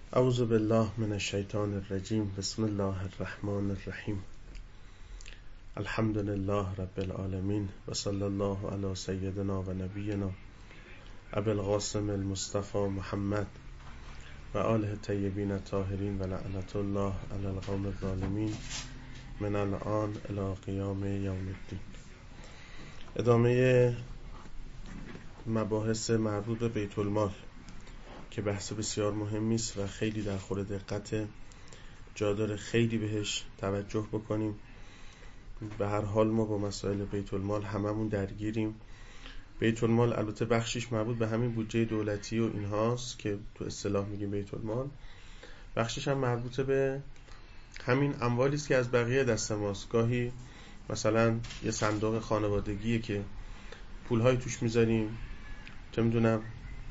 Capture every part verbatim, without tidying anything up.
اعوذ بالله من الشیطان الرجیم. بسم الله الرحمن الرحیم. الحمد لله رب العالمین و صلی الله علی سیدنا و نبینا ابی القاسم المصطفى محمد و آله الطیبین الطاهرین و لعنت الله علی القوم الظالمین من الان الی قیام یوم الدین. ادامه مباحث مربوط به بیت المال که بحث بسیار مهمی است و خیلی در خور دقت، جا داره خیلی بهش توجه بکنیم. به هر حال ما با مسائل بیت المال هممون درگیریم. بیت المال البته بخشش مربوط به همین بودجه دولتی و اینهاست که تو اصطلاح میگیم بیت المال، بخشش هم مربوط به همین اموالی است که از بقیه دست ماست. گاهی مثلا یه صندوق خانوادگیه که پولهای توش میذاریم، چه میدونم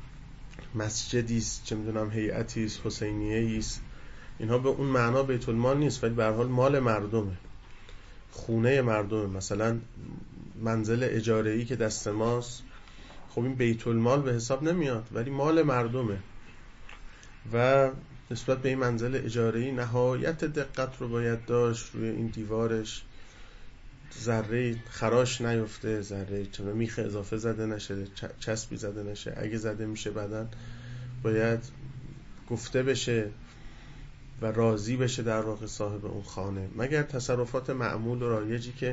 مسجدی است، چه میدونم هیئتی است، حسینیه‌ای است، اینها به اون معنا بیت المال نیست، ولی به هر حال مال مردمه، خونه مردمه. مثلا منزل اجاره‌ای که دست ماست، خب این بیت المال به حساب نمیاد، ولی مال مردمه و نسبت به این منزل اجاره‌ای نهایت دقت رو باید داشت روی این دیوارش ذره خراش نیفته، ذره چون میخ اضافه زده نشه، چسبی زده نشه. اگه زده میشه بعدن باید گفته بشه و راضی بشه در واقع صاحب اون خانه، مگر تصرفات معمول و رایجی که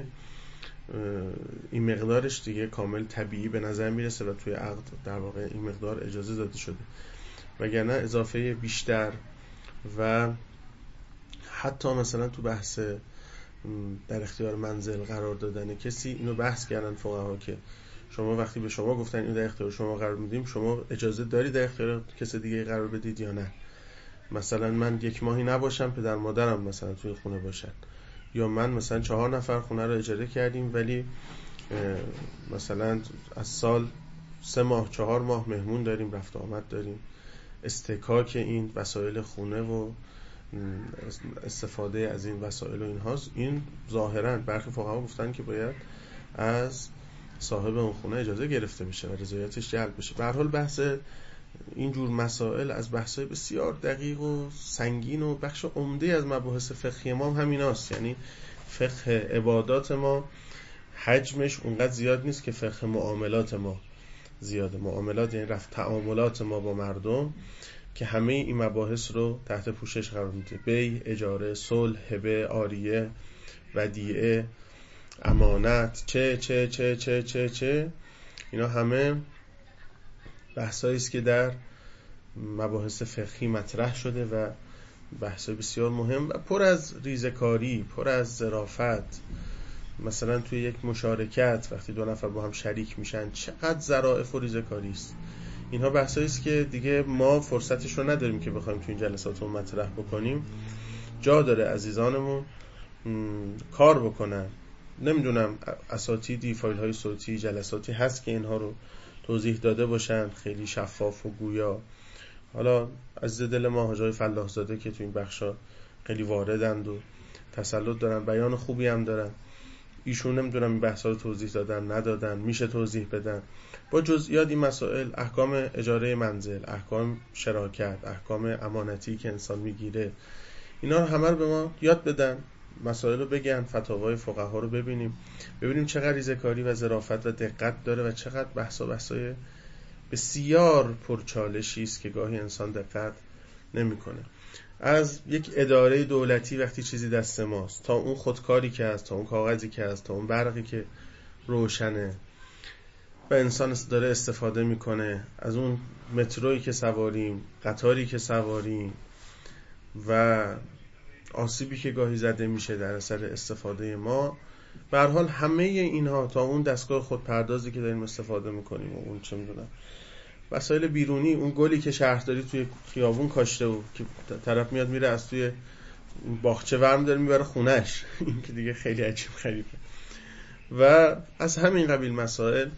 این مقدارش دیگه کامل طبیعی به نظر میرسه و توی عقد در واقع این مقدار اجازه داده شده، وگرنه اضافه بیشتر و حتی مثلا تو بحث در اختیار منزل قرار دادن کسی، اینو بحث کردن فقها که شما وقتی به شما گفتن اینو در اختیار شما قرار میدیم، شما اجازه داری در اختیار کسی دیگه قرار بدید یا نه؟ مثلا من یک ماهی نباشم، پدر مادرم مثلا توی خونه باشن، یا من مثلا چهار نفر خونه رو اجاره کردیم ولی مثلا از سال سه ماه چهار ماه مهمون داریم، رفت آمد داریم، استکاک این وسایل خونه و استفاده از این وسایل و اینهاست. این ظاهرا برخی فقها گفتن که باید از صاحب اون خونه اجازه گرفته بشه و رضایتش جلب بشه. به هر حال بحث اینجور مسائل از بحث‌های بسیار دقیق و سنگین و بخش عمده از مباحث فقهی ما هم همیناست. یعنی فقه عبادات ما حجمش اونقدر زیاد نیست که فقه معاملات ما زیاده. معاملات یعنی رفت تعاملات ما با مردم که همه این مباحث رو تحت پوشش قرار میده: بیع، اجاره، صلح، هبه، عاریه، ودیعه، امانت، چه چه چه چه چه چه اینا همه بحثایی است که در مباحث فقهی مطرح شده و بحث بسیار مهم و پر از ریزکاری، پر از ظرافت. مثلا توی یک مشارکت وقتی دو نفر با هم شریک میشن چقدر ظرافت و ریزکاری است. اینها بحثایی است که دیگه ما فرصتش رو نداریم که بخوایم توی این جلسات رو مطرح بکنیم. جا داره عزیزانمون کار بکنن. نمیدونم اساتیدی، فایل های صوتی، جلساتی هست که اینها رو توضیح داده باشن خیلی شفاف و گویا. حالا از دل ما حاجای فلاح زاده که تو این بخشا خیلی واردند و تسلط دارن، بیان خوبی هم دارن، ایشون نمیدونم این بحثا رو توضیح دادن ندادن، میشه توضیح بدن با جزئیات این مسائل. احکام اجاره منزل، احکام شراکت، احکام امانتی که انسان میگیره، اینا رو همه رو به ما یاد بدن، مسائل رو بگن، فتاوای فقها رو ببینیم، ببینیم چقدر ریزکاری و ظرافت و دقت داره و چقدر بحثا بحثای بسیار پرچالشی است که گاهی انسان دقت نمیکنه. از یک اداره دولتی وقتی چیزی دست ماست، تا اون خودکاری که هست، تا اون کاغذی که هست، تا اون برقی که روشنه و انسان داره استفاده میکنه، از اون مترویی که سواریم، قطاری که سواریم و آسیبی که گاهی زده میشه در اثر استفاده ما، به هر حال همه اینها تا اون دستگاه خودپردازی که داریم استفاده میکنیم و اون چه میدونم وسایل بیرونی، اون گلی که شهرداری توی خیابون کاشته و که طرف میاد میره از توی باغچه ورم داره میبره خونش، این که دیگه خیلی عجیب غریبه. و از همین قبیل مسائل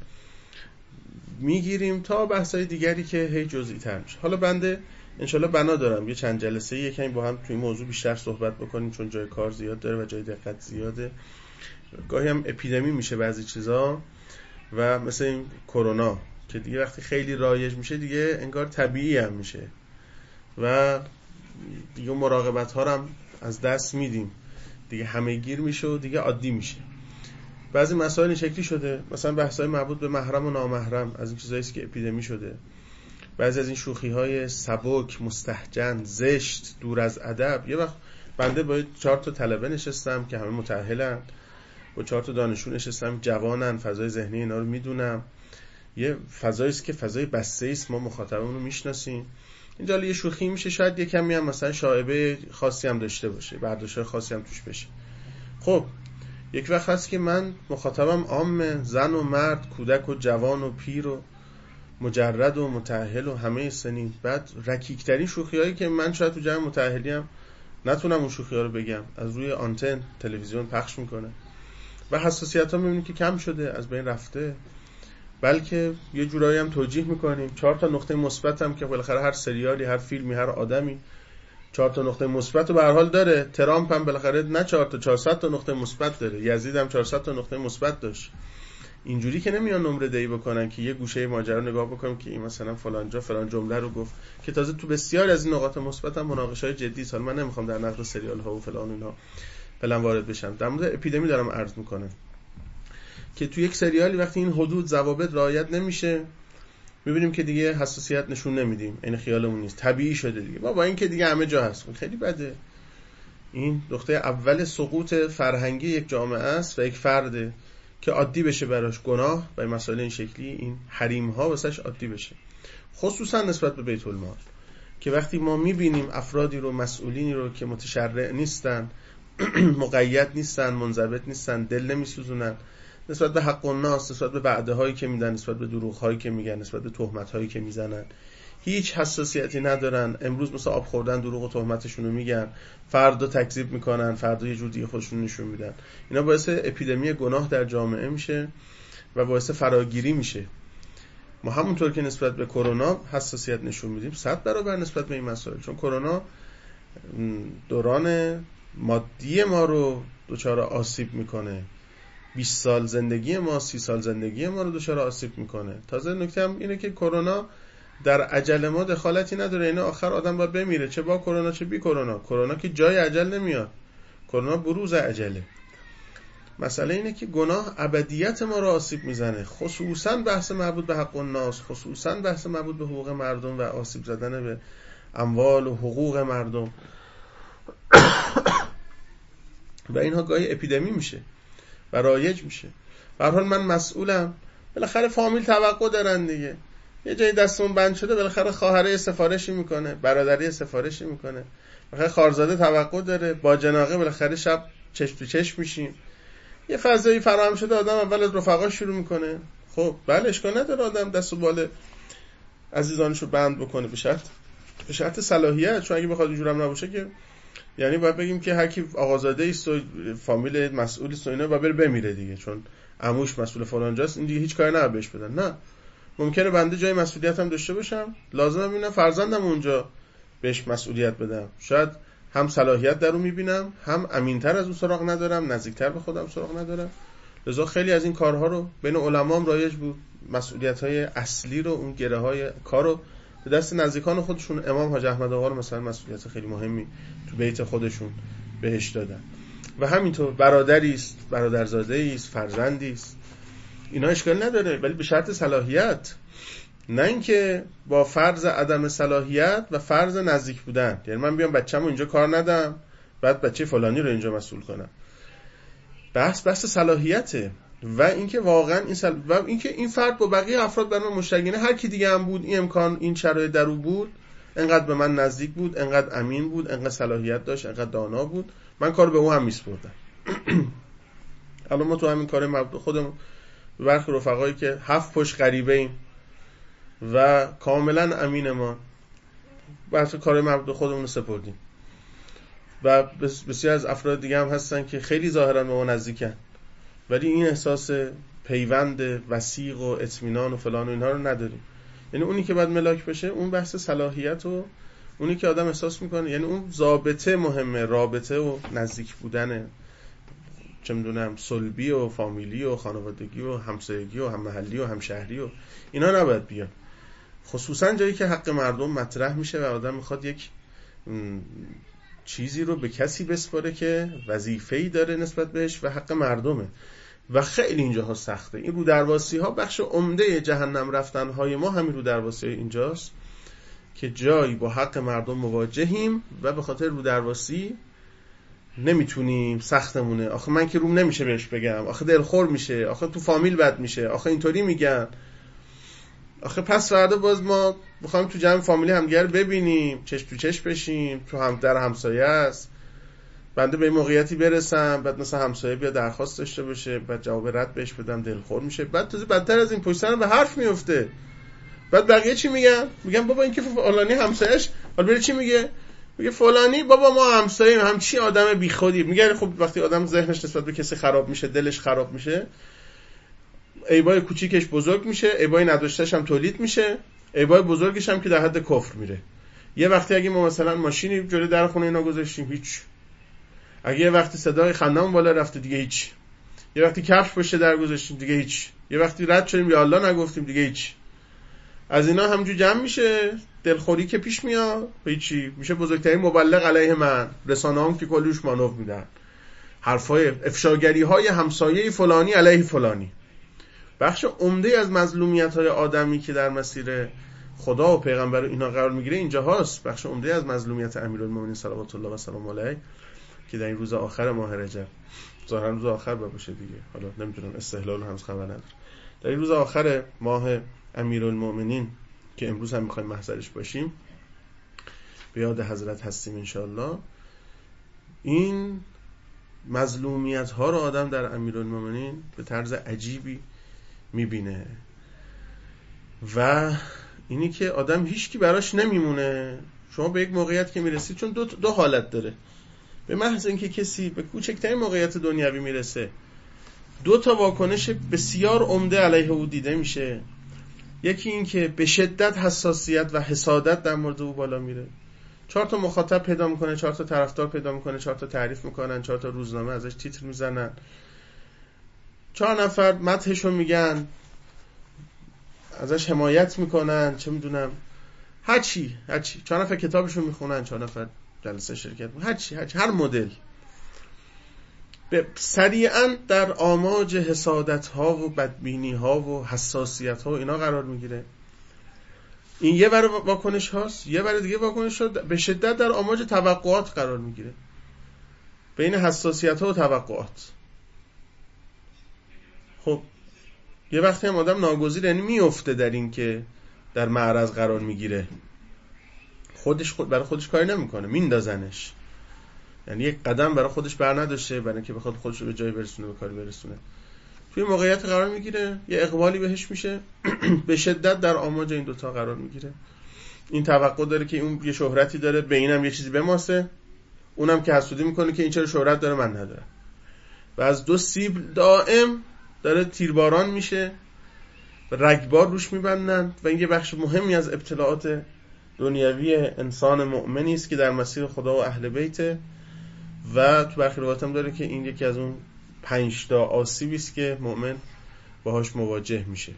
میگیریم تا بحثای دیگری که هی جزئی تر میشه. حالا بنده انشالله بنا دارم یه چند جلسه یکمی با هم توی این موضوع بیشتر صحبت بکنیم، چون جای کار زیاد داره و جای دقت زیاده. گاهی هم اپیدمی میشه بعضی چیزا و مثل این کرونا که دیگه وقتی خیلی رایج میشه دیگه انگار طبیعی هم میشه و دیگه مراقبت ها رو هم از دست میدیم دیگه، همه گیر میشه و دیگه عادی میشه. بعضی مسائل این شکلی شده، مثلا بحث‌های مربوط به محرم و نامحرم، از این چیزایی که اپیدمی شده. بعضی از این شوخی‌های سبک، مستهجن، زشت، دور از ادب. یه وقت بنده با چهار تا طلبه نشستم که همه متأهلن، با چهار تا دانشجو نشستم، جوانن، فضای ذهنی اینا رو میدونم، یه فضایی است که فضای بسته است، ما مخاطبمون رو میشناسیم. اینجا یه شوخی میشه، شاید یه کمی هم مثلا شایبه خاصی هم داشته باشه، برداشت خاصی هم توش بشه. خب یک وقت هست که من مخاطبم عام، زن و مرد، کودک و جوان و پیر و مجرد و متأهل و همه سنین. بعد رکیکترین شوخیایی که من شاید تو جمع متأهلی هم نتونم اون شوخی‌ها رو بگم، از روی آنتن تلویزیون پخش میکنه و حساسیت‌ها می‌بینید که کم شده، از بین رفته، بلکه یه جورایی هم توجیه میکنیم. چهار تا نقطه مثبت هم که بالاخره هر سریالی، هر فیلمی، هر آدمی چهار تا نقطه مثبت رو به هر حال داره. ترامپ هم بالاخره نه چهار تا چهارصد تا نقطه مثبت داره، یزید هم چهارصد تا نقطه مثبت داشت. اینجوری که نمیان نمره دهی بکنن که یه گوشه ماجرا نگاه بکنم که این مثلا فلان جا فلان جمله رو گفت، که تازه تو بسیاری از این نقاط مثبت هم مناقشه‌های جدی است. من نمیخوام در نقد سریال ها و فلان اینا فعلا وارد بشم. در مورد اپیدمی دارم عرض میکنم که تو یک سریالی وقتی این حدود ضوابط رعایت نمیشه، میبینیم که دیگه حساسیت نشون نمیدیم، این خیالمون نیست، طبیعی شده دیگه، با با این که دیگه همه جا هست. خیلی بده. این نقطه اول سقوط فرهنگی یک جامعه است و یک فرد که عادی بشه براش گناه و مسائل این شکلی، این حریم ها واسش عادی بشه، خصوصا نسبت به بیت المال، که وقتی ما میبینیم افرادی رو، مسئولینی رو که متشرع نیستن، مقید نیستن، منضبط نیستن، دل نمیسوزونن نسبت به حق الناس، نسبت به وعده هایی که میدن، نسبت به دروغ هایی که میگن، نسبت به تهمت هایی که میزنن، هیچ حساسیتی ندارن. امروز مثلا آب خوردن دروغ و تهمتشون رو میگن، فردا تکذیب میکنن، فردا یه جور دیگه خودشون نشون میدن. اینا باعث اپیدمی گناه در جامعه میشه و باعث فراگیری میشه. ما همونطور که نسبت به کرونا حساسیت نشون میدیم، صد برابر نسبت به این مسائل، چون کرونا دوران مادی ما رو دچار آسیب میکنه، بیست سال زندگی ما، سی سال زندگی ما رو دچار آسیب میکنه. تازه نکته هم اینه که کرونا در عجل ما دخالتی نداره، اینه آخر آدم باید بمیره، چه با کرونا چه بی کرونا. کرونا که جای عجل نمیاد، کرونا بروز عجله. مسئله اینه که گناه ابدیت ما رو آسیب میزنه، خصوصا بحث مربوط به حق الناس، خصوصا بحث مربوط به حقوق مردم و آسیب زدن به اموال و حقوق مردم و اینها گاهی اپیدمی میشه و رایج میشه. به هر حال من مسئولم، بالاخره فامیل توقع دارن دیگه، یه جایی دستمون بند شده، بالاخره خواهره سفارشی میکنه، برادری سفارشی میکنه، بالاخره خارزاده توقع داره، با جناقه بالاخره شب چشم تو چشم میشیم، یه فضایی فراهم شده، آدم اول از رفقا شروع میکنه. خب بله، اشکال نداره آدم دست و بال عزیزانشو بند بکنه، به شرط به شرط صلاحیت، چون اگه بخواد اینجورم نباشه که یعنی باید بگیم که هر کی آقازاده است و فامیل مسئول است و اینا باید بره بمیره دیگه، چون عموش مسئول فلان جاست، این دیگه هیچ کاری نباید بهش بدن. نه، ممکنه بنده جای مسئولیت هم داشته باشم، لازمه ببینم فرزندم اونجا بهش مسئولیت بدم، شاید هم صلاحیت در رو میبینم، هم امینتر از اون سراغ ندارم، نزدیکتر به خودم سراغ ندارم. لذا خیلی از این کارها رو بین علما هم رایج بود، مسئولیت‌های اصلی رو، اون گره‌های کار رو به دست نزدیکان خودشون، امام حاج احمد آقا رو مثلا مسئولیت خیلی مهمی تو بیت خودشون بهش دادن و همینطور برادری است، برادرزاده است، فرزندی است، اینا اشکال نداره، ولی به شرط صلاحیت، نه اینکه با فرض عدم صلاحیت و فرض نزدیک بودن. یعنی من بیام بچه‌مو اینجا کار ندم، بعد بچه فلانی رو اینجا مسئول کنم. بحث بحث صلاحیته و اینکه واقعا این سل... و اینکه این فرد با بقیه افراد برام مشترکینه، هر کی دیگه هم بود، این امکان، این شرایط در او بود، انقدر به من نزدیک بود، انقدر امین بود، انقدر صلاحیت داشت، انقدر دانا بود، من کار به او هم میسپردم. الان ما تو همین کار مربوط خودمون برخی رفقایی که هفت پشت غریبه ایم و کاملا امین ما، بحث کار مربوط خودمون رو سپردیم و بسیار از افراد دیگه هم هستن که خیلی ظاهرا به ما نزدیکن، ولی این احساس پیوند وثیق و اطمینان و فلان و اینها رو نداریم. یعنی اونی که باید ملاک بشه اون بحث صلاحیت و اونی که آدم احساس میکنه، یعنی اون ضابطه مهمه، رابطه و نزدیک بودنه، چه میدونم صلبی و فامیلی و خانوادگی و همسایگی و هم محلی و هم شهری و اینا نباید بیان، خصوصا جایی که حق مردم مطرح میشه و آدم میخواد یک چیزی رو به کسی بسپاره که وظیفه‌ای داره نسبت بهش و حق مردمه و خیلی اینجاها سخته. این رو درواسی ها بخش عمده جهنم رفتن های ما همین رو درواسی اینجاست که جایی با حق مردم مواجهیم و به خاطر رو درواسی نمیتونیم، سختمونه، آخه من که روم نمیشه بهش بگم، آخه دلخور میشه، آخه تو فامیل بد میشه، آخه اینطوری میگن، آخه پس فردا باز ما بخوایم تو جمع فامیلی همدیگر ببینیم، چشم تو چشم بشیم، تو هم در همسایه است، بنده به این موقعیتی برسم، بعد مثلا همسایه بیا درخواست داشته باشه، بعد جواب رد بهش بدم، دلخور میشه، بعد تازه بدتر از این پشت سرم به حرف میفته. بعد بقیه چی میگن؟ میگن بابا این که فلانی همسایه‌اش، حالا بره چی میگه؟ میگه فلانی بابا ما همسایه‌ایم، هم چی آدم بیخودی. میگه خب وقتی آدم ذهنش نسبت به کسی خراب میشه، دلش خراب میشه، عیبای کوچیکش بزرگ میشه، عیبای نداشتهش هم تولید میشه، عیبای بزرگش هم که در حد کفر میره. یه وقتی اگه ما مثلا ماشینی جلوی در خونه اینا گذاشتیم هیچ، اگه یه وقتی صدای خندمون بالا رفته دیگه هیچ، یه وقتی کفش پشت در گذاشتیم دیگه هیچ، یه وقتی رد شدیم یا الله نگفتیم دیگه هیچ. از اینا همجور جمع میشه، دلخوری که پیش میاد هیچی، میشه بزرگترین مبلغ علیه من، رسانه‌ام که کلیش مانور میدن، حرفای افشاگری های همسایه فلانی علیه فلانی. بخش عمده از مظلومیت های آدمی که در مسیر خدا و پیغمبر اینا قرار میگیره اینجا هاست. بخش عمده از مظلومیت امیرالمومنین صلوات الله و سلام علیه که در این روز آخر ماه رجب، ظاهرا روز آخر باشه دیگه، حالا نمیدونم استهلال هنوز خبر ندارم، در این روز آخر ماه امیرالمومنین که امروز هم میخوایم محضرش باشیم، به یاد حضرت هستیم انشاءالله، این مظلومیت ها رو آدم در امیرالمومنین به طرز عجیبی میبینه و اینی که آدم هیچکی براش نمیمونه. شما به یک موقعیت که میرسید، چون دو, دو حالت داره، به محض اینکه کسی به کوچکترین موقعیت دنیوی میرسه دو تا واکنش بسیار عمده علیه او دیده میشه. یکی این که به شدت حساسیت و حسادت در مورد او بالا میره، چهار تا مخاطب پیدا میکنه، چهار تا طرفدار پیدا میکنه، چهار تا تعریف میکنن، چهار تا روزنامه ازش تیتر میزنن، چهار نفر مدحشو میگن، ازش حمایت میکنن، چه میدونم هرچی هرچی، چهار نفر کتابشو میخونن، چهار نفر جلسه شرکت میکنن، هرچی هرچی هر مدل. به سریعا در آماج حسادت ها و بدبینی ها و حساسیت ها و اینا قرار میگیره. این یه بر واکنش هاست. یه بر دیگه واکنش ها به شدت در آماج توقعات قرار میگیره، بین حساسیت ها و توقعات. خب یه وقتی هم آدم ناگزیر یعنی میفته در این که در معرض قرار میگیره، خودش خود برای خودش کاری نمیکنه، میندازنش، یعنی یک قدم برای خودش بر نداشته برای اینکه بخواد خودش رو به جای برسونه، به کاری برسونه، توی موقعیت قرار میگیره، یه اقبالی بهش میشه، به شدت در آماج این دوتا قرار میگیره. این توقع داره که اون یه شهرتی داره، به اینم یه چیزی بماسه، اونم که حسودی میکنه که این چرا شهرت داره من ندارم، و از دو سیب دائم داره تیرباران میشه، رگبار روش میبندن و این یه بخش مهمی از ابتلاعات دنیوی انسان مؤمنی است که در مسیر خدا و اهل بیته. و تو برخی روایات هم داره که این یکی از اون پنج تا آسیبی است که مؤمن باهاش مواجه میشه،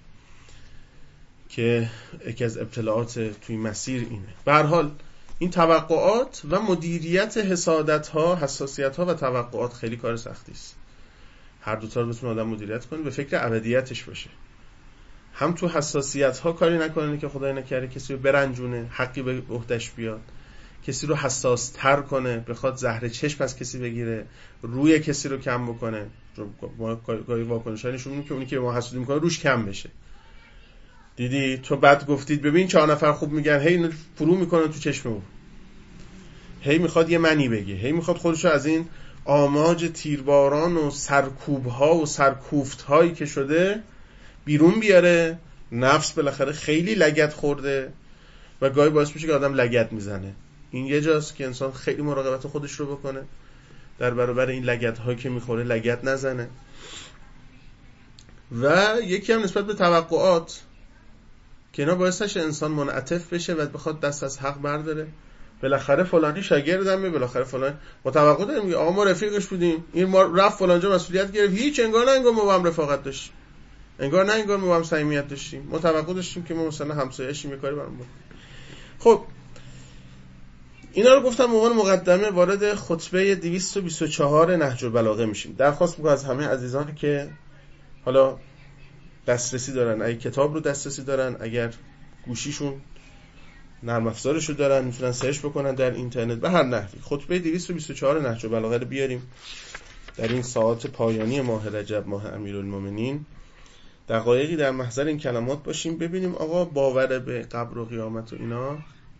که یکی از ابتلاعات توی مسیر اینه. به هر حال این توقعات و مدیریت حسادت ها، حساسیت ها و توقعات خیلی کار سختی است. هر دو تا رو بتونه آدم مدیریت کنه، به فکر ابدیتش باشه، هم تو حساسیت ها کاری نکنه که خدای نکرده کسی رو برنجونه، حقی به عهده‌اش بیاد، کسی رو حساس تر کنه، بخواد زهر چشم از کسی بگیره، روی کسی رو کم بکنه. ما گاهی واکنش‌ها نشون میده که اونی که ما حسودی میکنه روش کم بشه. دیدی تو بد گفتید، ببین چهار نفر خوب میگن، هی فرو میکنه تو چشم او، هی میخواد یه منی بگه، هی میخواد خودشو از این آماج تیرباران و سرکوب‌ها و سرکوفت‌هایی که شده بیرون بیاره. نفس بالاخره خیلی لگد خورده و گاهی باعث میشه که آدم لگد میزنه. این یه جاست که انسان خیلی مراقبت خودش رو بکنه، در برابر این لگدهایی که میخوره لگد نزنه. و یکی هم نسبت به توقعات که اینا باعث نشه انسان منعطف بشه و بخواد دست از حق برداره. بالاخره فلانی شاگردمه، بالاخره فلان ما توقع داریم میگه آقا ما رفیقش بودیم، این ما رفت فلانجا مسئولیت گرفت، هیچ انگار نه انگار ما با هم رفاقت داشتیم، انگار نه انگار ما با هم صمیمیت داشتیم، ما توقع داشتیم که ما مثلا همسایه‌اشیم، یه کاری برام بود. خب اینا رو گفتم به عنوان مقدمه، وارد خطبه دویست و بیست و چهار نهج البلاغه میشیم. درخواست میکنم از همه عزیزانی که حالا دسترسی دارن، اگه کتاب رو دسترسی دارن، اگر گوشیشون نرم افزارشو دارن، میتونن سرچ بکنن در اینترنت به هر نحوی خطبه دویست و بیست و چهار نهج البلاغه رو بیاریم در این ساعات پایانی ماه رجب، ماه امیرالمومنین، دقایقی در محضر این کلمات باشیم، ببینیم آقا باور به قبر و قیامت و اینا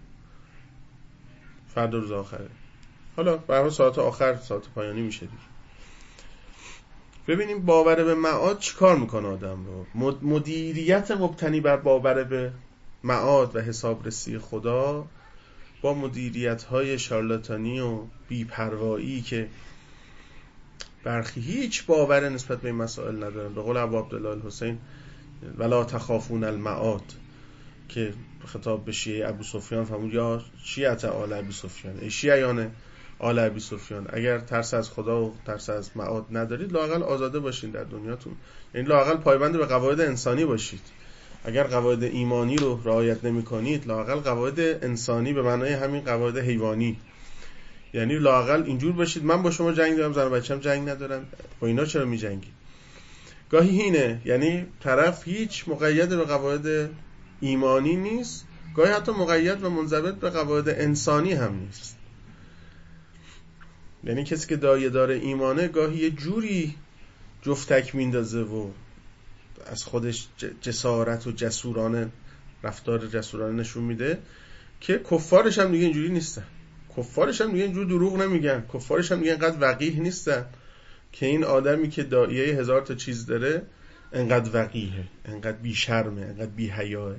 فردا روز آخره. حالا برای ساعت آخر، ساعت پایانی میشه دیگه. ببینیم باور به معاد چی کار میکنه آدم رو. مدیریت مبتنی بر باور به معاد و حسابرسی خدا با مدیریت های شارلاتانی و بی‌پروایی که برخی هیچ باور نسبت به این مسائل ندارن، به قول ابو عبدالله الحسین ولا تخافون المعاد، که خطاب به شیعه ابو سفیان فرمود یا شیعه آل ابی سفیان، ای شیعیان آل ابی سفیان، اگر ترس از خدا و ترس از معاد ندارید لااقل آزاده باشین در دنیاتون، یعنی لااقل پایبند به قواعد انسانی باشید. اگر قواعد ایمانی رو رعایت نمی‌کنید لااقل قواعد انسانی به معنای همین قواعد حیوانی، یعنی لااقل اینجور باشید من با شما جنگ دارم، زن و بچه‌م جنگ ندارن، با اینا چرا می‌جنگی؟ گاهی اینه، یعنی طرف هیچ مقید به قواعد ایمانی نیست، گاهی حتی مقید و منضبط به قواعد انسانی هم نیست. یعنی کسی که دایه داره ایمانه گاهی یه جوری جفتک میندازه و از خودش جسارت و جسورانه رفتار جسورانه نشون میده که کفارش هم دیگه اینجوری نیستن، کفارش هم دیگه اینجوری دروغ نمیگن، کفارش هم دیگه اینقدر وقیح نیستن که این آدمی که دایه هزار تا چیز داره انقدر وقیحه، انقدر بی شرمه، انقدر بی حیاه.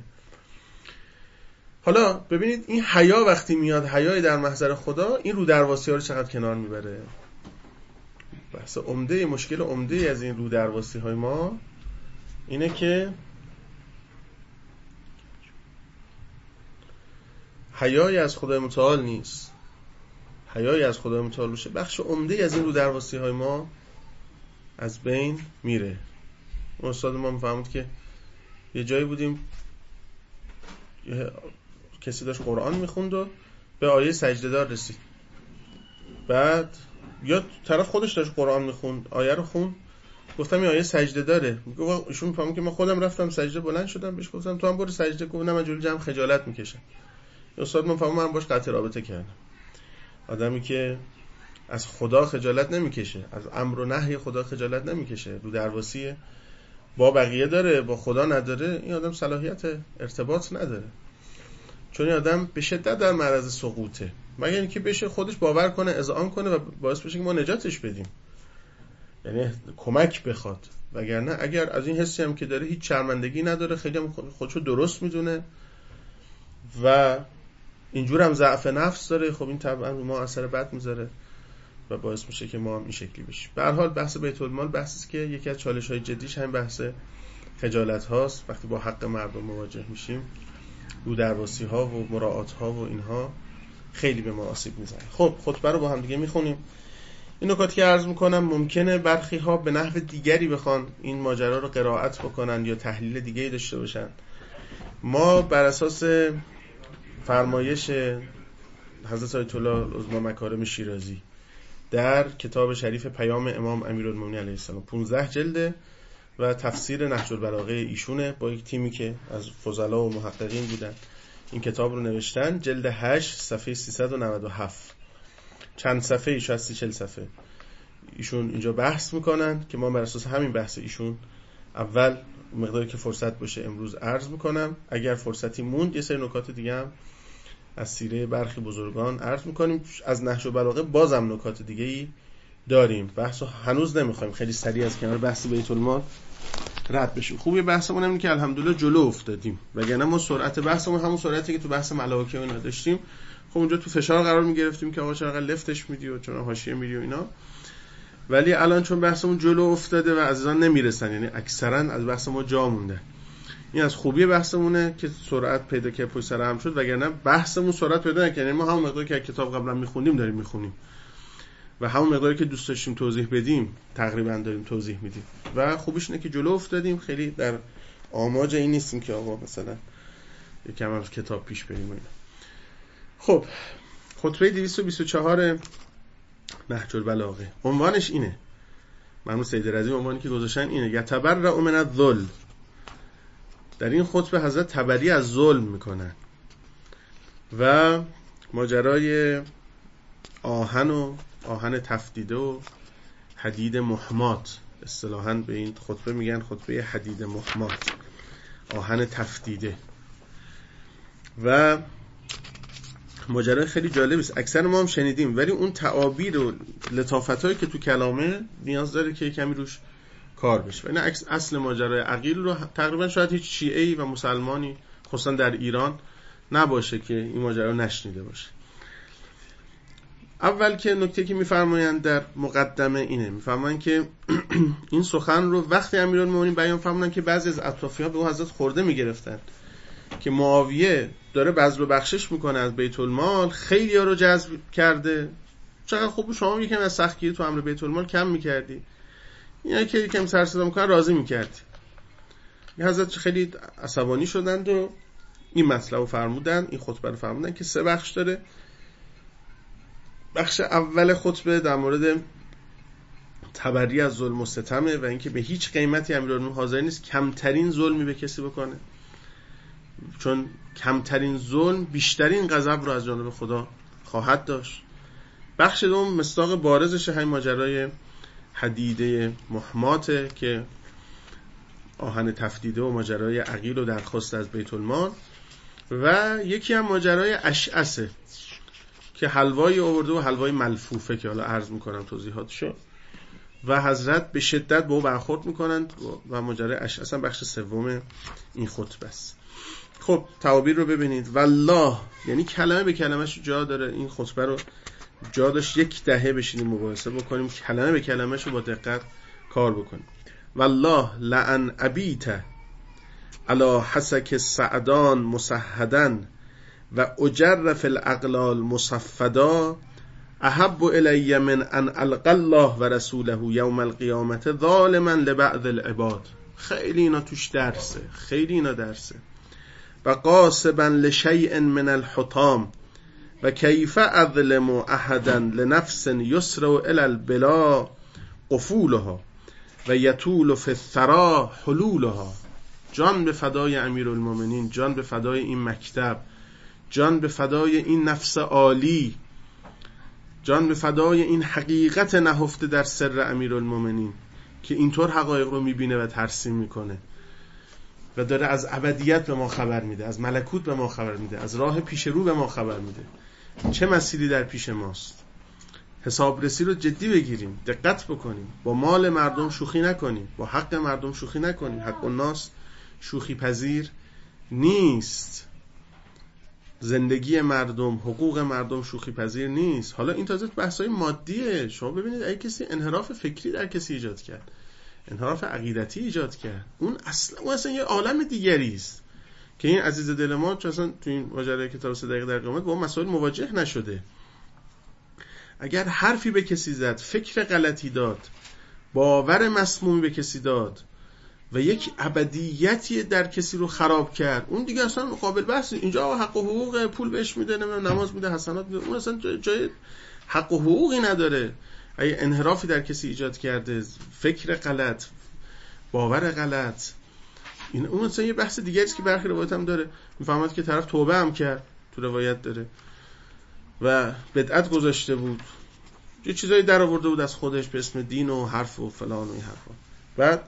حالا ببینید این حیا وقتی میاد، حیای در محضر خدا، این رو درواسی ها رو چقدر کنار میبره. بحث عمده، مشکل عمده از این رو درواسی های ما اینه که حیای از خدای متعال نیست. حیای از خدای متعال باشه بخش عمده از این رو درواسی های ما از بین میره. اون استاد ما میفهمد که یه جایی بودیم یه کسی داشت قرآن میخوند و به آیه سجده دار رسید، بعد یا طرف خودش داشت قرآن میخوند، آیه رو خوند، گفتم این آیه سجده داره، میگه ایشون میفهمه که من خودم رفتم سجده، بلند شدم بهش گفتم تو هم برو سجده کن، نه من جلوی جمع خجالت میکشم. استاد من فهمم، من باش قطع رابطه کردم. آدمی که از خدا خجالت نمیکشه، از امر و نهی خدا خجالت نمیکشه، رو درواسی با بقیه داره با خدا نداره، این آدم صلاحیت ارتباط نداره، چون این آدم به شدت در معرض سقوطه، مگر اینکه بشه خودش باور کنه، اذعان کنه و باعث بشه که ما نجاتش بدیم، یعنی کمک بخواد. وگرنه اگر از این حسی هم که داره هیچ شرمندگی نداره، خیلی هم خودشو درست میدونه و اینجور هم ضعف نفس داره، خب این طبعا ما اثر بد میذاره و باعث میشه که ما هم این شکلی بشیم. به هر حال بحث بیت المال بحثی است که یکی از چالش‌های جدیش همین بحث خجالت هاست. وقتی با حق مردم مواجه میشیم رو درواسی ها و مراعات ها و اینها خیلی به ما آسیب میزنه. خب خطبه رو با هم دیگه میخونیم. این نکاتی که عرض میکنم ممکنه برخی ها به نحو دیگری بخوان این ماجرا رو قرائت بکنن یا تحلیل دیگری داشته باشن. ما بر اساس فرمایش حضرت آیت الله العظمی مکارم شیرازی در کتاب شریف پیام امام امیرالمومنین علیه السلام پانزده جلده و تفسیر نهج البلاغه ایشونه با یک تیمی که از فضلا و محققین بودن این کتاب رو نوشتن، جلد هشت صفحه سیصد و نود و هفت، چند صفحه ایش هستی چل صفحه ایشون اینجا بحث میکنن که ما بر اساس همین بحث ایشون اول مقداری که فرصت باشه امروز عرض میکنم، اگر فرصتی موند یه سری نکات دیگه هم از سیره برخی بزرگان عرض میکنیم. از نهج البلاغه بازم نکات دیگه ای داریم، بحثو هنوز نمیخوایم خیلی سریع از کنار بحث بیت المال رد بشیم. خوبی بحثمون اینه که الحمدلله جلو افتادیم، وگرنه ما سرعت بحثمون همون سرعتی که تو بحث ملاکه و اینا داشتیم، خب اونجا تو فشار قرار میگرفتیم که آقا چرا لفتش میدی و چرا حاشیه میدی و اینا، ولی الان چون بحثمون جلو افتاده و عزیزان نمیرسن، یعنی اکثرا از بحث ما جا مونده. این از خوبی بحثمونه که سرعت پیدا کرد پشت سر هم شد، وگرنه بحثمون سرعت پیدا نکنه. یعنی ما همون مقداری که کتاب قبلا میخوندیم داریم میخونیم و همون مقداری که دوست داشتیم توضیح بدیم تقریبا داریم توضیح میدیم و خوبیش اینه که جلو افتادیم، خیلی در آماج این نیستیم که آقا مثلا یکم از کتاب پیش بریم و اینا. خب خطبه دویست و بیست و چهار نهج البلاغه عنوانش اینه، مرحوم سید رضی عنوانی که گذاشتن اینه: یتبرأ من الظلم. در این خطبه حضرت تبری از ظلم میکنن و ماجرای آهن و آهن تفدیده و حدید محمات، اصطلاحاً به این خطبه میگن خطبه حدید محمات، آهن تفدیده. و ماجرای خیلی جالبی است، اکثر ما هم شنیدیم، ولی اون تعابیر و لطافتایی که تو کلامه نیاز داره که کمی روش کار بشه. و این اصل ماجرای عقیل رو تقریبا شاید هیچ شیعه‌ای و مسلمانی خصوصا در ایران نباشه که این ماجرا رو نشنیده باشه. اول که نکته که میفرمایند در مقدمه اینه، میفرمایند که این سخن رو وقتی امیرالمومنین بیان فرمودن که بعضی از اطرافیان به اون حضرت خورده میگرفتن که معاویه داره بذل و بخشش میکنه از بیت المال، خیلی ها رو جذب کرده، چقدر خوب شما یکم از سختگیری تو امر بیت المال کم میکردی، اینا که یکم سر صدا میکنن راضی میکردی. این حضرت خیلی عصبانی شدند و این مطلب رو فرمودن، این خطبه رو فرمودن که سه بخش داره. بخش اول خطبه در مورد تبری از ظلم و ستمه و اینکه به هیچ قیمتی امیرالمومنین حاضر نیست کمترین ظلمی به کسی بکنه، چون کمترین ظلم بیشترین غضب رو از جانب خدا خواهد داشت. بخش دوم مصداق بارزش همین ماجرای حدیده محماته که آهن تفدیده و ماجرای عقیل و درخواست از بیت المال، و یکی هم ماجرای اشعثه که حلوایی آورده و حلوای ملفوفه که حالا عرض میکنم توضیحاتشو، و حضرت به شدت به او برخورد میکنند و ماجرای اشعث هم بخش سوم این خطبه است. خب تعابیر رو ببینید. والله یعنی کلمه به کلمه‌اش جا داره، این خطبه رو جا داشت یک دهه بشینیم مباحثه بکنیم، کلمه به کلمه‌اش رو با دقت کار بکنیم. والله لعن ابیت علی حسک سعدان مسهدا و اجر فی الاغلال مصفدا احب الی من ان القى الله و رسوله یوم القیامت ظالما لبعض العباد. خیلی اینا توش درسه، خیلی اینا درسه. و قاسبا لشیء من الحطام و کیف اظلم احدا لنفس یسر الی البلا قفولها و یطول فی الثرا حلولها. جان به فدای امیرالمومنین، جان به فدای این مکتب، جان به فدای این نفس عالی، جان به فدای این حقیقت نهفته در سر امیرالمومنین که اینطور حقایق رو میبینه و ترسیم میکنه و داره از ابدیت به ما خبر میده، از ملکوت به ما خبر میده، از راه پیش رو به ما خبر میده. چه مسیری در پیش ماست؟ حسابرسی رو جدی بگیریم، دقت بکنیم، با مال مردم شوخی نکنیم، با حق مردم شوخی نکنیم. حق الناس شوخی پذیر نیست، زندگی مردم، حقوق مردم شوخی پذیر نیست. حالا این تازه بحثای مادیه. شما ببینید اگه کسی انحراف فکری در کسی ایجاد کرد، انحراف عقیدتی ایجاد کرد، اون اصلا اون اصلا یه عالم دیگری است که این عزیز دل ما چون اصلا تو این ماجرای کتاب سه دقیقه در قیامت با اون مسائل مواجه نشده. اگر حرفی به کسی زد، فکر غلطی داد، باور مسمومی به کسی داد و یک ابدیتی در کسی رو خراب کرد، اون دیگه اصلا قابل بحث. اینجا حق و حقوق، پول بهش میده، نماز میده، حسنات میده، اون اصلا جای حق و حقوقی نداره. اگه انحرافی در کسی ایجاد کرده، فکر غلط، باور غلط، این اون اصلا یه بحث دیگه است که برخی روایت هم داره. میفهمد که طرف توبه هم کرد، تو روایت داره، و بدعت گذاشته بود، یه چیزایی در آورده بود از خودش به اسم دین و حرف و فلان و این حرفا، بعد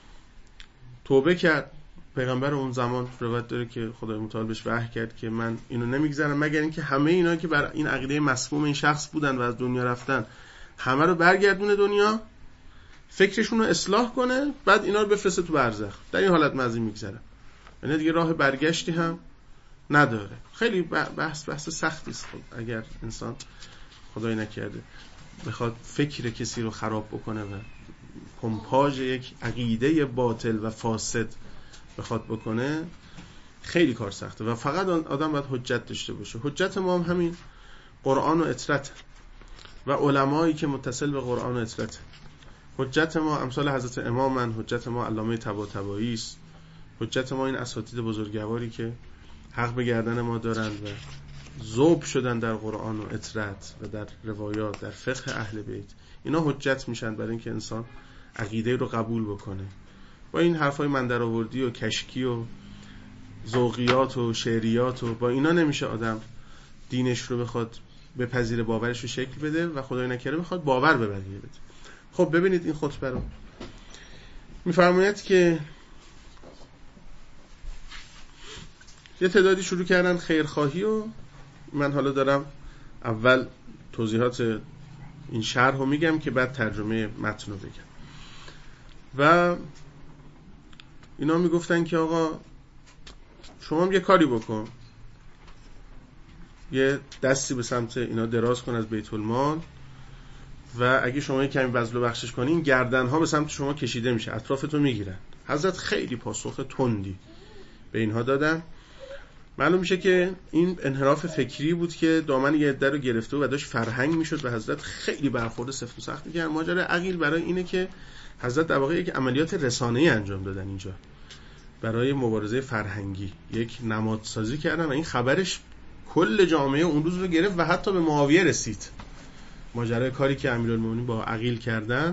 توبه کرد. پیغمبر اون زمان روایت داره که خدای متعال بهش وحی کرد که من اینو نمیگذارم مگر اینکه همه اینا که بر این عقیده مسموم این شخص بودن و از دنیا رفتن همه رو برگردونه دنیا، فکرشون رو اصلاح کنه، بعد اینا رو بفرسته تو برزخ. در این حالت مزی میگذره، یعنی دیگه راه برگشتی هم نداره. خیلی بحث بحث سختی است. خب اگر انسان خدای نکرده بخواد فکر کسی رو خراب بکنه و کمپاژ یک عقیده باطل و فاسد بخواد بکنه، خیلی کار سخته و فقط آدم باید حجت داشته باشه. حجت ما هم همین قرآن و اطرت و علمایی که متصل به قرآن و اطرت. حجت ما امثال حضرت امامن، حجت ما علامه طباطبایی است، حجت ما این اساتید بزرگواری که حق به گردن ما دارند و ذوب شدن در قرآن و اطرت و در روایات در فقه اهل بیت، اینا حجت میشن برای اینکه انسان عقیده رو قبول بکنه. با این حرفای من در آوردی و کشکی و ذوقیات و شعریات و با اینا نمیشه آدم دینش رو بخواد بپذیره، باورش رو شکل بده و خدای نکره بخواد باور به بقیه بده. خب ببینید این خطبه رو میفرماید که یه تعدادی شروع کردن خیرخواهی و من حالا دارم اول توضیحات این شرح رو میگم که بعد ترجمه متن رو بگم. و اینا میگفتن که آقا شما یه کاری بکن، یه دستی به سمت اینا دراز کن از بیت المال و اگه شما یه کمی بذل و بخشش کنین گردنها به سمت شما کشیده میشه، اطرافتون میگیرن. حضرت خیلی پاسخ تندی به اینها دادن. معلوم میشه که این انحراف فکری بود که دامن یه عده رو گرفته و داشت فرهنگ میشد و حضرت خیلی برخورد سفت و سختی کردن. ماجرا عقیل برای اینه که حضرت در واقع یک عملیات رسانه‌ای انجام دادن اینجا برای مبارزه فرهنگی، یک نمادسازی کردن و این خبرش کل جامعه اون روز رو گرفت و حتی به معاویه رسید. ماجرای کاری که امیرالمومنین با عقیل کردند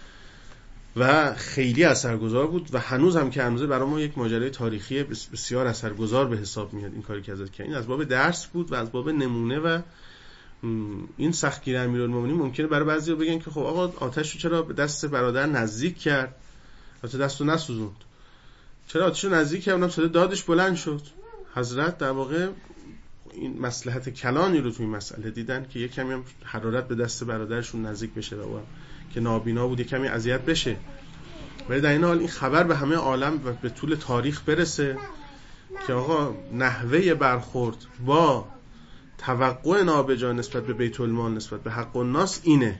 و خیلی اثرگذار بود و هنوز هم که هنوز برای ما یک ماجرای تاریخی بسیار اثرگذار به حساب میاد این کاری که حضرت کردن. این از باب درس بود و از باب نمونه و این سختگیری امیرالمومنین ممکنه برای بعضیا بگن که خب آقا آتش رو چرا به دست برادر نزدیک کرد؟ البته دستو نسوزوند. چرا آتش رو نزدیک کرد؟ اونم صدا دادش بلند شد. حضرت در واقع این مصلحت کلانی رو توی این مسئله دیدن که یک کمی هم حرارت به دست برادرشون نزدیک بشه و اون که نابینا بود یک کمی اذیت بشه. ولی در این حال این خبر به همه عالم و به طول تاریخ برسه که آقا نحوه برخورد با توقع نابجا نسبت به بیت المال نسبت به حق الناس اینه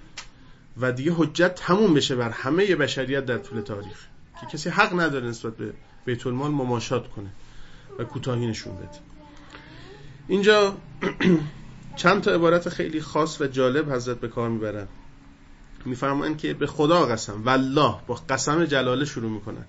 و دیگه حجت تموم بشه بر همه بشریت در طول تاریخ که کسی حق نداره نسبت به بیت المال مماشات کنه و کوتاهی نشون بده. اینجا چند تا عبارت خیلی خاص و جالب حضرت به کار میبرن. میفرمایند که به خدا قسم، والله، با قسم جلاله شروع میکنن.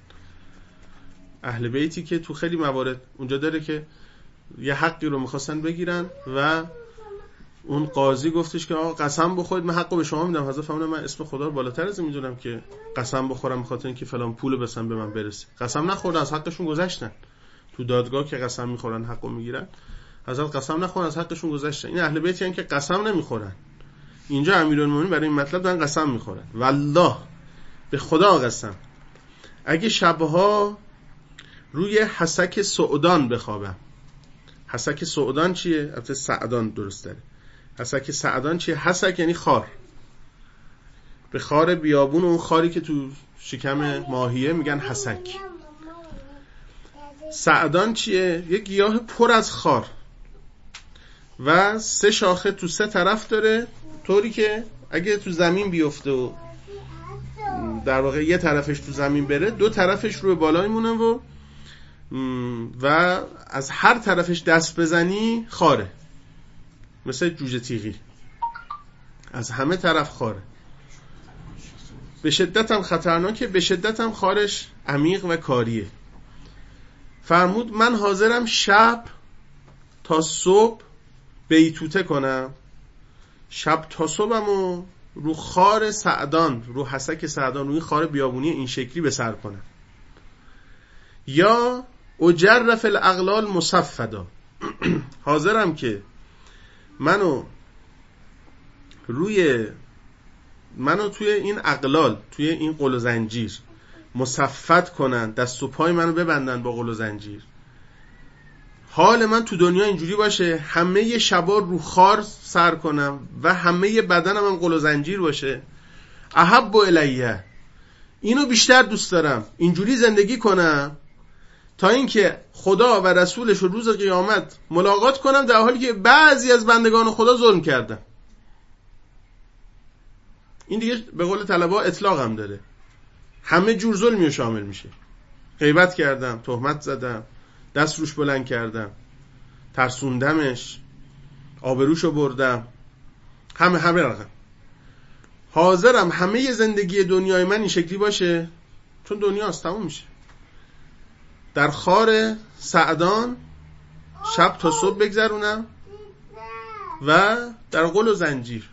اهل بیتی که تو خیلی موارد اونجا داره که یه حقی رو میخواستن بگیرن و اون قاضی گفتش که آقا قسم بخورید من حقو به شما میدم. حضرت فرمودن من اسم خدا رو بالاتر از این میدونم که قسم بخورم بخاطر اینکه فلان پول بسن به من برسه. قسم نخوردن، از حقشون گذشتن. تو دادگاه که قسم میخورن حقو میگیرن، حضرت قسم نخورن، از حقشون گذشتن. این اهل بیتی ان که قسم نمیخورن. اینجا امیرالمومنین برای این مطلب دارن قسم میخورن. والله، به خدا قسم، اگه شبها روی حسک سعدان بخوابم. حسک سعدان چیه؟ البته سعدان درست داره. حسک سعدان چیه؟ حسک یعنی خار. به خار بیابون، اون خاری که تو شکم ماهیه میگن حسک. سعدان چیه؟ یک گیاه پر از خار و سه شاخه تو سه طرف داره، طوری که اگه تو زمین بیفته و در واقع یه طرفش تو زمین بره، دو طرفش رو بالا میمونه و و از هر طرفش دست بزنی خاره، مثل جوجه تیغی، از همه طرف خاره. به شدت هم خطرناکه، به شدت هم خارش عمیق و کاریه. فرمود من حاضرم شب تا صبح بیتوته کنم، شب تا صبحم و رو خار سعدان، رو حسک سعدان، روی خار بیابونی این شکلی به سر کنم، یا اجرف الاغلال مصفدا، حاضرم که منو روی منو توی این اغلال، توی این قل و زنجیر مصفد کنن، دست و پای منو ببندن با قل و زنجیر، حال من تو دنیا اینجوری باشه همه شبا رو خار سر کنم و همه بدنم هم قل و زنجیر باشه. احب الیه، اینو بیشتر دوست دارم، اینجوری زندگی کنم تا اینکه خدا و رسولش رو روز قیامت ملاقات کنم در حالی که بعضی از بندگان خدا ظلم کردم. این دیگه به قول طلبه اطلاق هم داره، همه جور ظلمی شامل میشه. غیبت کردم، تهمت زدم، دست روش بلند کردم، ترسوندمش، آبروشو بردم، همه همه رقم. حاضرم همه زندگی دنیای من این شکلی باشه، چون دنیاست، تموم میشه. در خار سعدان شب تا صبح بگذرونم و در قل و زنجیر.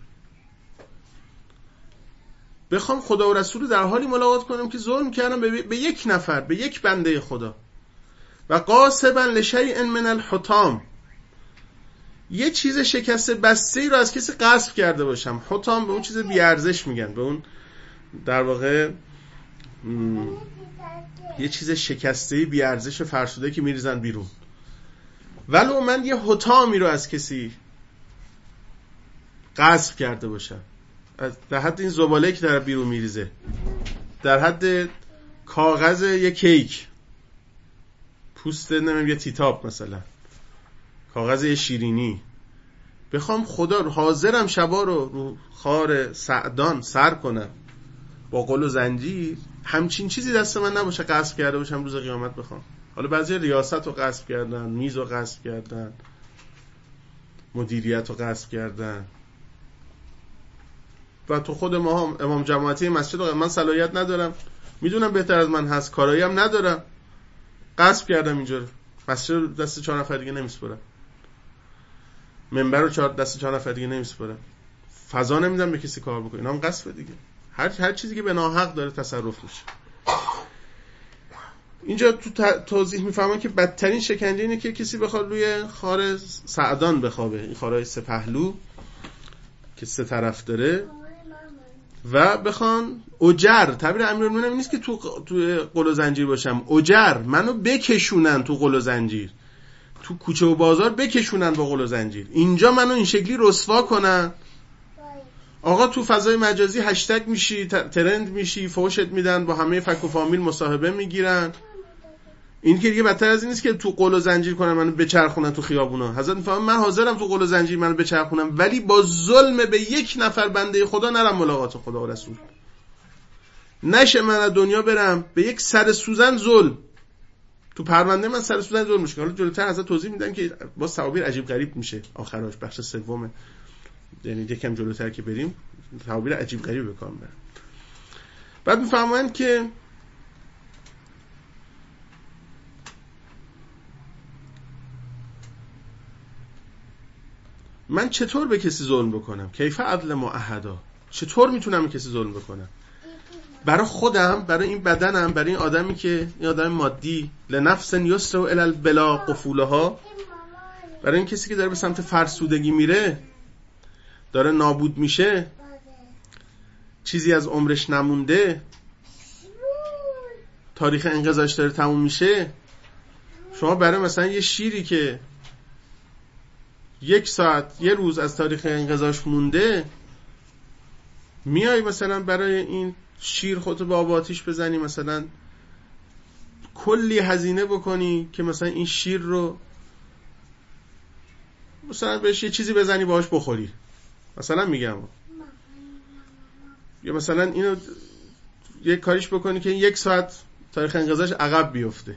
بخوام خدا و رسول در حالی ملاقات کنم که ظلم کردم به, به یک نفر، به یک بنده خدا. و قاسبا لشیء من الحطام، یه چیز شکسته بسته رو از کسی غصب کرده باشم. حطام به اون چیز بی ارزش میگن، به اون در واقع م... یه چیز شکسته بی ارزش فرسوده که میریزن بیرون. ولو من یه حطامی رو از کسی غصب کرده باشم، در حد این زباله که در بیرون میریزه، در حد کاغذ یه کیک، پوست نمیم یه تیتاب مثلا، کاغذ یه شیرینی، بخوام خدا رو حاضرم شبا رو رو خار سعدان سر کنم با قل و زنجیر، همچین چیزی دست من نباشه غصب کرده باشم روز قیامت بخوام. حالا بعضی ریاست رو غصب کردن، میز رو غصب کردن، مدیریت رو غصب کردن، و تو خود ما هم امام جماعتی مسجد رو من صلاحیت ندارم، میدونم بهتر از من هست، کارایی هم ندارم، غصب کردم اینجا مسجد دست چهار نفر دیگه نمیسپرم، منبر رو چهار دست چهار نفر دیگه نمیسپرم، فضا نمیدم به کسی کار بکنه، اینا هم غصب دیگه. هر هر چیزی که به ناحق داره تصرف میشه. اینجا تو توضیح میفهمن که بدترین شکنجه اینه که کسی بخواد روی خار سعدان بخوابه، این خارای سه پهلو که سه طرف داره، و بخوان اجر، تعبیر امیرالمومنین نیست که تو تو قل و زنجیر باشم، اجر منو بکشونن تو قل و زنجیر، تو کوچه و بازار بکشونن با قل و زنجیر، اینجا منو این شکلی رسوا کنن. آقا تو فضای مجازی هشتگ میشی، ترند میشی، فوشت میدن، با همه فک و فامیل مصاحبه میگیرن. این که دیگه بدتر از این نیست که تو قل و زنجیر کنن منو بچرخونن تو خیابونا. حضرت میفهمن من حاضرم تو قل و زنجیر منو بچرخونم، ولی با ظلم به یک نفر بنده خدا نرم ملاقات خدا و رسول. نشه من از دنیا برم به یک سر سوزن ظلم، تو پرونده من سر سوزن ظلم میشه. حالا جلوتر حضرت توضیح میدن که با تعابیر عجیب غریب میشه آخرش، بخش سوم، یعنی یکم جلوتر که بریم تعابیر عجیب غریب به کار میبرن. بعد میفهمن که من چطور به کسی ظلم بکنم، کیف عدل معهدا، چطور میتونم به کسی ظلم بکنم؟ برای خودم، برای این بدنم، برای این آدمی که این آدم مادی، لنفس یسر و الی البلا قفولها، برای این کسی که داره به سمت فرسودگی میره، داره نابود میشه، چیزی از عمرش نمونده، تاریخ انقضاش داره تموم میشه. شما برای مثلا یه شیری که یک ساعت یه روز از تاریخ انقضاش مونده، میای مثلا برای این شیر خودتو با آب آتیش بزنی، مثلا کلی هزینه بکنی که مثلا این شیر رو مثلا بهش یه چیزی بزنی باهاش بخوری، مثلا میگم، یا مثلا اینو یه کاریش بکنی که این یک ساعت تاریخ انقضاش عقب بیفته.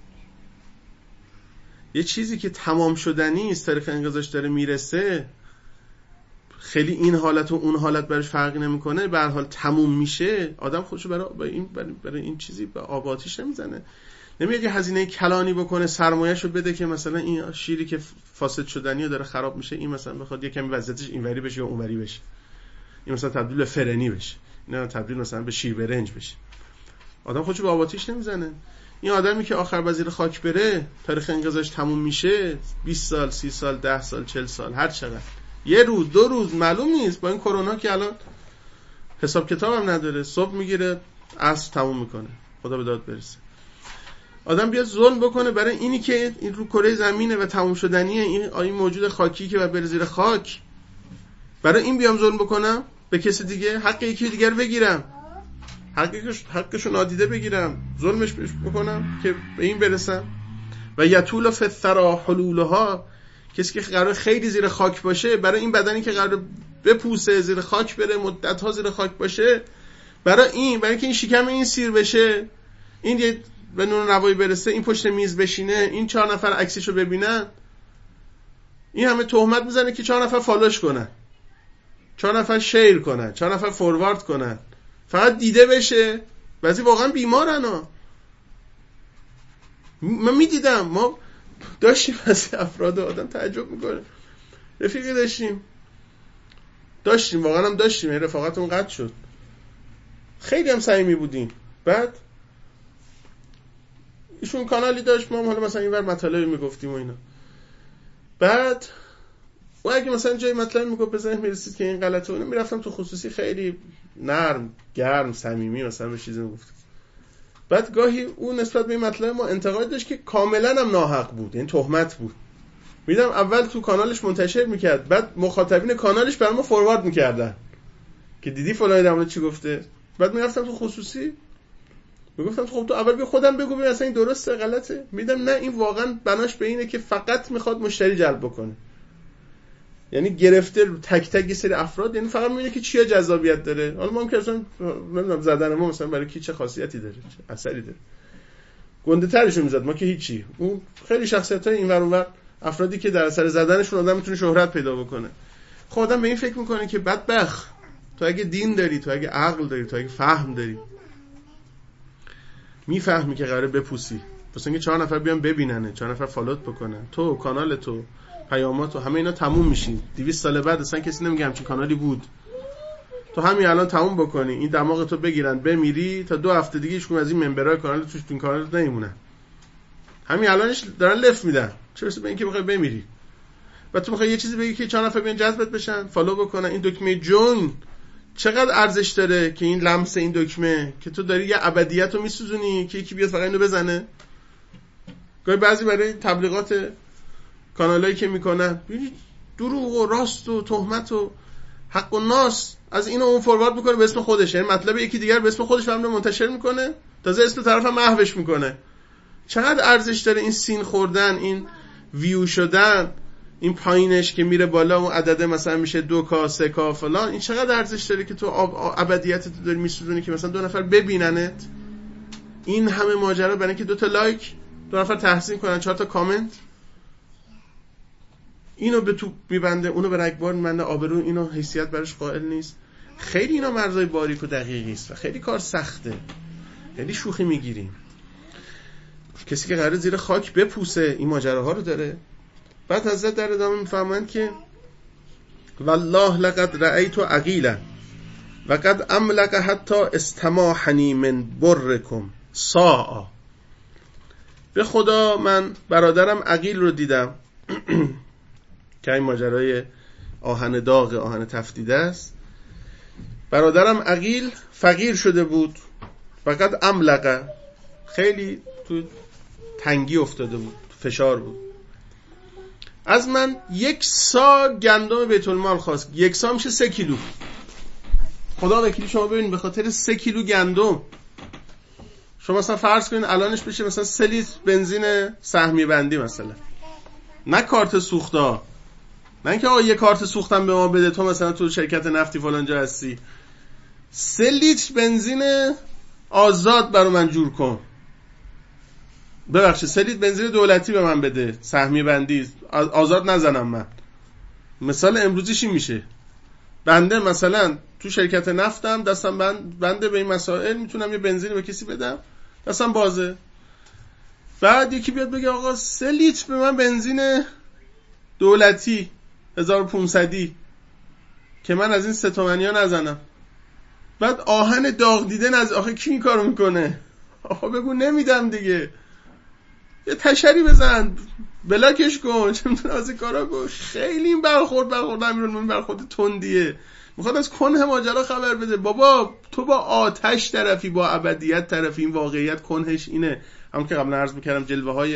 یه چیزی که تمام شدنی است، تاریخ انقضاش داره میرسه، خیلی این حالت و اون حالت براش فرقی نمیکنه، به هر حال تموم میشه، آدم خودشو برای این برای, برای این چیزی به آب آتیش نمیزنه. نمیاد یه هزینه کلانی بکنه، سرمایه‌شو بده که مثلا این شیری که فاسد شدنی و داره خراب میشه، این مثلا بخواد یه کمی وضعیتش اینوری بشه یا اونوری بشه، این مثلا تبدیل به فرنی بشه، نه تبدیل مثلا به شیر برنج بشه. آدم خودشو به آب آتیش نمیزنه. این آدمی که آخر وزیر خاک بره، تاریخ انقضاش تموم میشه، بیست سال، سی سال، ده سال، چهل سال، هر چقدر، یه روز، دو روز، معلوم نیست. با این کرونا که الان حساب کتاب هم نداره، صبح میگیره عصر تموم میکنه، خدا به داد برسه. آدم بیاد ظلم بکنه برای اینی که این رو کره زمینه و تموم شدنیه، این این موجود خاکی که باید بره زیر خاک، برای این بیام ظلم بکنم به کسی دیگه، حق یکی دیگر بگیرم، حقش حقشو نادیده بگیرم، ظلمش بکنم که به این برسم. و یطول فی الثری حلولها، کسی که قرار خیلی زیر خاک باشه، برای این بدنی که قرار بپوسه، زیر خاک بره، مدت‌ها زیر خاک باشه، برای این برای اینکه این شکم این سیر بشه، این یه به نون روایی برسه، این پشت میز بشینه، این چهار نفر عکسشو ببینن، این همه تهمت میزنه که چهار نفر فالوش کنن، چهار نفر شیر کنن، چهار نفر فوروارد کنن، فقط دیده بشه. بعضی واقعا بیمارن ها. من میدیدم، ما داشتیم از افراد، آدم تعجب میکنه، رفیقی داشتیم داشتیم واقعا هم داشتیم، این رفاقتمون قطع شد. خیلی هم صمیمی بودیم. بعد ایشون کانالی داشت، ما هم حالا مثلا اینور مطالبی میگفتیم و اینا. بعد و اگه مثلا جای مطلبی میگفت بزنید میرسید که این غلطه، اونم میرفتم تو خصوصی خیلی نرم گرم صمیمی مثلا به چیزی میگفت. بعد گاهی اون نسبت به این مطلب ما انتقاد داشت که کاملا هم ناحق بود، این تهمت بود. میدم اول تو کانالش منتشر میکرد، بعد مخاطبین کانالش برام فوروارد میکردن که دیدی فلانی در مورد چی گفته. بعد میرفتم تو خصوصی میگفتم خب تو اول بیا خودم بگو ببین اصلا این درسته غلطه. میدم نه، این واقعا بناش به اینه که فقط میخواد مشتری جلب بکنه، یعنی گرفته تک تک یه سری افراد، یعنی فقط میبینه که چیا جذابیت داره. حالا ما هم که اصلا نمیدونم زدن ما مثلا برای کی چه خاصیتی داره، چه اثری داره، گنده ترشو میزد، ما که هیچی. اون خیلی شخصیتای این ور اون ور افرادی که در اثر زدنشون آدم میتونه شهرت پیدا بکنه. خب آدم به این فکر میکنه که بدبخت تو اگه دین داری، تو اگه عقل داری، تو اگه فهم داری، میفهمی که قراره بپوسی واسه اینکه چهار نفر بیان ببیننه، چهار نفر فالوت بکنن، تو کانال تو پیامات و همه اینا تموم میشین. دویست سال بعد اصلا کسی نمیگه همچین کانالی بود. تو همین الان تموم بکنی، این دماغ تو بگیرن بمیری، تا دو هفته دیگه هیچ کدوم از این ممبرای کانال توش این کانال نمیمونن. همین الانش دارن لفت میدن، چه برسه به اینکه بخوای بمیری. و تو میخوای یه چیزی بگی که چهار نفر بیان جذبت بشن، فالو بکنن. این دکمه جوین چقدر ارزش داره که این لمس این دکمه که تو داری یه ابدیت رو میسوزونی که یکی بیاد فقط اینو بزنه. گاهی بعضی برای تبلیغات کانالایی که میکنن دروغ و راست و تهمت و حق و ناس از اینو اون فوروارد میکنه به اسم خودش، یعنی مطلب یکی دیگر به اسم خودش هم منتشر میکنه، تازه اسم طرف هم محوش میکنه. چقدر ارزش داره این سین خوردن، این ویو شدن، این پایینش که میره بالا اون عدده مثلا میشه دو کا سه کا فلان. این چقدر ارزش داره که تو ابدیت تو داری میسوزونی که مثلا دو نفر ببیننت. این همه ماجرا برای اینکه دو تا لایک، دو نفر تحسین کنن، چهار تا کامنت، اینو به تو میبنده، اونو به رگبار میبنده، آبرو اینو حیثیت براش قائل نیست. خیلی اینا مرزای باریک و دقیقی است و خیلی کار سخته، خیلی شوخی میگیریم. کسی که قراره زیر خاک بپوسه این ماجراها رو داره. بعد حضرت در ادامه میفرمایند که والله لقد رأیت عقیلا و قد املک حتی استماحنی من برکم ساعا. به خدا من برادرم عقیل رو دیدم که این ماجرای آهن داغ، آهن تفدیده است. برادرم عقیل فقیر شده بود و قد املک، خیلی تو تنگی افتاده بود، تو فشار بود. از من یک سا گندم بیت المال خواست. یک سا میشه سه کیلو. خدا وکیلی شما ببینید به خاطر سه کیلو گندم شما مثلا فرض کنین الانش بشه مثلا سه لیتر بنزین سهمیه بندی مثلا، نه کارت سوخته، نه اینکه آقا یه کارت سوختم به ما بده تو مثلا تو شرکت نفتی فلان جا هستی، سه لیتر بنزین آزاد برای من جور کن. ببخشید سه لیتر بنزین دولتی به من بده، سهمیه بندی، آزاد نزنم من. مثال امروزیش این میشه، بنده مثلا تو شرکت نفتم، دستم بند بنده به این مسائل، میتونم یه بنزین به کسی بدم، دستم بازه. بعد یکی بیاد بگه آقا سه لیتر به من بنزین دولتی هزار و پانصدی که من از این سه تومنی ها نزنم. بعد آهن داغ دیده نز آخه کی این کارو میکنه؟ آقا بگو نمیدم دیگه، یه تشری بزن، بلاکش کن، چه میتونه از این کارا کن. خیلی این برخورد برخورد امیرالمومنین برخورد تندیه. میخواد از کنه ماجرا خبر بده. بابا تو با آتش طرفی، با ابدیت طرفی. این واقعیت کنهش اینه. همون که قبلا عرض میکردم جلوه های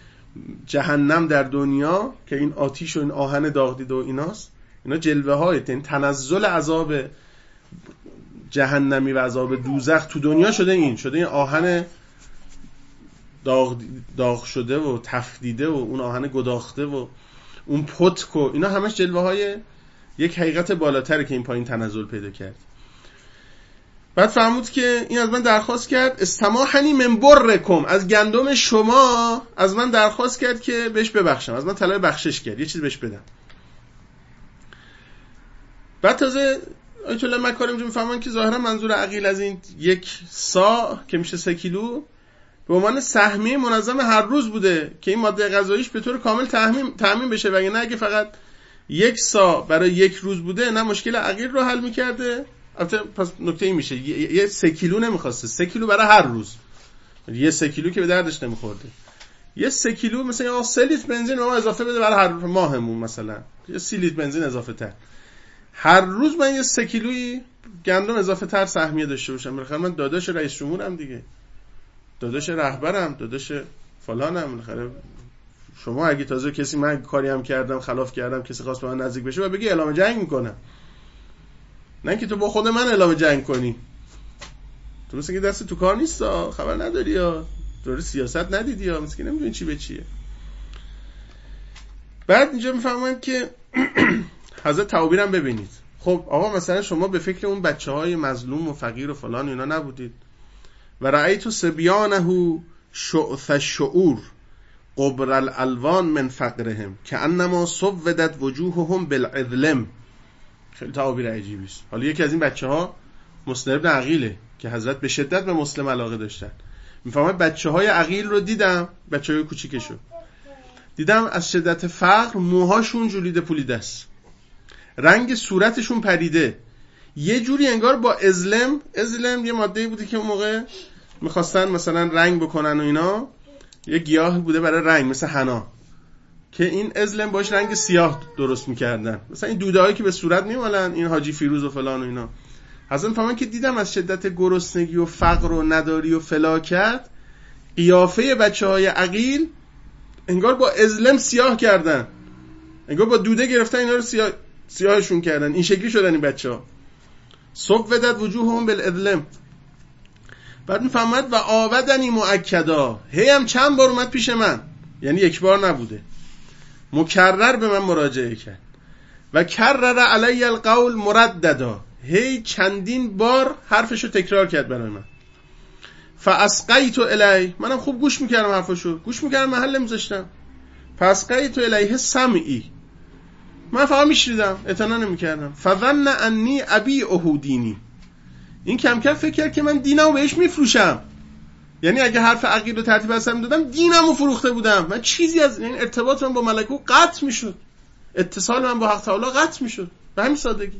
جهنم در دنیا که این آتیش و این آهن داغ دیده و ایناست، اینا جلوه های این تنزل عذاب جهنمی و عذاب دوزخ تو دنیا شده. این شده این آهن داغ داغ شده و تفدیده و اون آهن گداخته و اون پتک و اینا همش جلوه های یک حقیقت بالاتره که این پایین تنزل پیدا کرد. بعد فرمود که این از من درخواست کرد استماحنی من برکم، از گندم شما از من درخواست کرد که بهش ببخشم، از من طلب بخشش کرد، یه چیز بهش بدم. بعد تازه آیت الله مکارم جو میفهمن که ظاهرا منظور عقیل از این یک سا که میشه سه کیلو به عنوان سهمیه منظم هر روز بوده که این ماده غذاییش به طور کامل تامین تامین بشه، وگرنه اگه فقط یک سا برای یک روز بوده، نه مشکل عقیل رو حل میکرده. البته پس نکته این میشه یه سه کیلو نمیخواسته، سه کیلو برای هر روز، یه سه کیلو که به دردش نمیخورده، یه سه کیلو مثلا یا سه لیتر بنزین ما اضافه بده برای هر ماهمون، مثلا یه سی لیتر بنزین اضافه تر، هر روز من یه سه کیلویی گندم اضافه تر سهمیه داشته باشم. بالاخره من داداش رئیس جمهورم دیگه، داداش رهبرم، داداش فلانم. بالاخره شما اگه تازه کسی من کاری هم کردم خلاف کردم کسی خواست به من نزدیک بشه و بگی اعلام جنگ میکنم، نه که تو با خود من اعلام جنگ کنی. تو مثل که دست تو کار نیست، خبر نداری یا دور سیاست ندیدی یا مثل که نمیدونی چی به چیه. بعد اینجا میفهمن که حضرت تعابیرم ببینید. خب آقا مثلا شما به فکر اون بچه های مظلوم و فقیر و فلان اینا نبودید؟ و رأیت سبیانه شعث الشعور قبر الالوان من فقرهم که انما سودت وجوههم بالعظلم. خیلی تعابیر عجیبی است. حالا یکی از این بچه ها مسلم ابن عقیله که حضرت به شدت به مسلم علاقه داشتن. میفهمم بچه های عقیل رو دیدم، بچه های کوچیکشو دیدم از شدت فقر موهاشون جولیده پولیده است، رنگ صورتشون پریده، یه جوری انگار با ازلم، ازلم یه ماده‌ای بوده که اون موقع میخواستن مثلا رنگ بکنن و اینا، یه گیاه بوده برای رنگ مثل حنا که این ازلم باش رنگ سیاه درست میکردن، مثلا این دوده‌هایی که به صورت میمالن این حاجی فیروز و فلان و اینا. حضرت میفهمن که دیدم از شدت گرسنگی و فقر و نداری و فلاکت قیافه بچه‌های عقیل انگار با ازلم سیاه کردن، انگار با دوده گرفتن اینا رو سیاه سیاهشون کردن، این شکلی شدن این بچه‌ها. سودت وجوههم بالازلم. بعد میفهمد و آودنی مؤکدا، هی هم چند بار اومد پیش من، یعنی یک بار نبوده، مکرر به من مراجعه کرد. و کرر علی القول مرددا، هی چندین بار حرفشو تکرار کرد برای من. فاسقیت الیه، منم خوب گوش میکردم حرفشو، گوش میکردم محل نمیذاشتم. فاسقیت الیه سمعی، من فقط میشنیدم اعتنا نمیکردم. فظن انی ابی اهودینی، این کم کم فکر کرد که من دینمو بهش میفروشم، یعنی اگه حرف عقیل رو ترتیب اصلا میدادم دینمو فروخته بودم، من چیزی از این ارتباط من با ملائکه قطع میشد، اتصال من با حق تعالی قطع میشد به همین سادگی.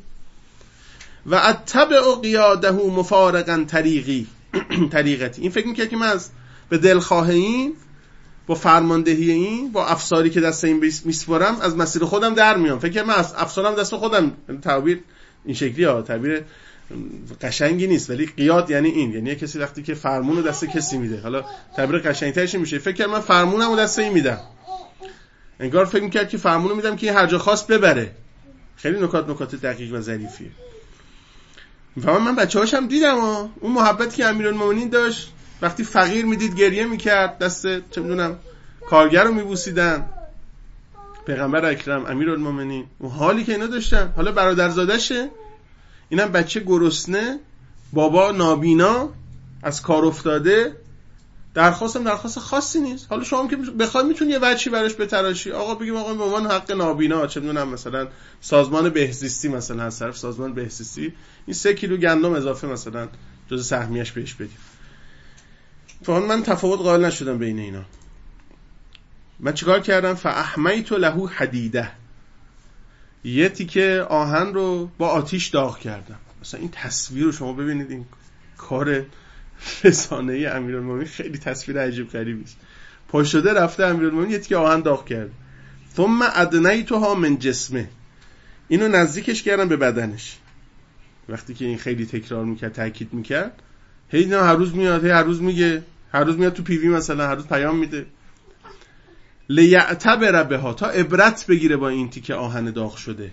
و اتبع قیاده مفارقا طریقی طریقتی، این فکر میکرد که من از به دلخواه این، با فرماندهی این، با افساری که دست این میسپارم از مسیر خودم در میام. فکر کنم من از افسارم دست خودم، تعبیر این شکلی ها، تعبیر قشنگی نیست ولی قیاد یعنی این، یعنی کسی وقتی که فرمون رو دست کسی میده، حالا تعبیر قشنگترش میشه فکر کنم من فرمونم رو دست این میدم، انگار فکر میکرد که فرمون رو میدم که هر جا خواست ببره. خیلی نکات نکات دقیق و ظریفیه. میفهمم من بچه‌هاشم دیدم ها. اون محبتی که امیرالمومنین داشت، وقتی فقیر میدید گریه میکرد، دست چه میدونم کارگر رو میبوسیدن، پیغمبر اکرم امیرالمومنین، اون حالی که اینا داشتن. حالا برادرزادشه، اینم بچه گرسنه، بابا نابینا، از کار افتاده، درخواستم درخواست خاصی نیست. حالا شما که بخوای میتونی یه وجهی براش بتراشی، آقا بگیم آقا به عنوان حق نابینا چه میدونم مثلا سازمان بهزیستی، مثلا از طرف سازمان بهزیستی این سه کیلو گندم اضافه مثلا جز سهمیش بهش بدیم. فهم من تفاوت قائل نشدم بین اینا. من چیکار کردم؟ فاحمیت له حدیده، یه تیکه آهن رو با آتیش داغ کردم. مثلا این تصویر رو شما ببینید، این کار رسانه‌ای امیرالمومنین خیلی تصویر عجیب غریبی است. پا شده رفته امیرالمومنین یه تیکه آهن داغ کرد. ثم ادنیتها من جسمه، اینو نزدیکش کردم به بدنش. وقتی که این خیلی تکرار میکرد، تاکید میکرد، هی اینا هر روز میاد، هی هر روز میگه، هر روز میاد تو پیوی مثلا، هر روز پیام میده، لیعتبر بها، تا عبرت بگیره با این تیکه آهن داغ شده.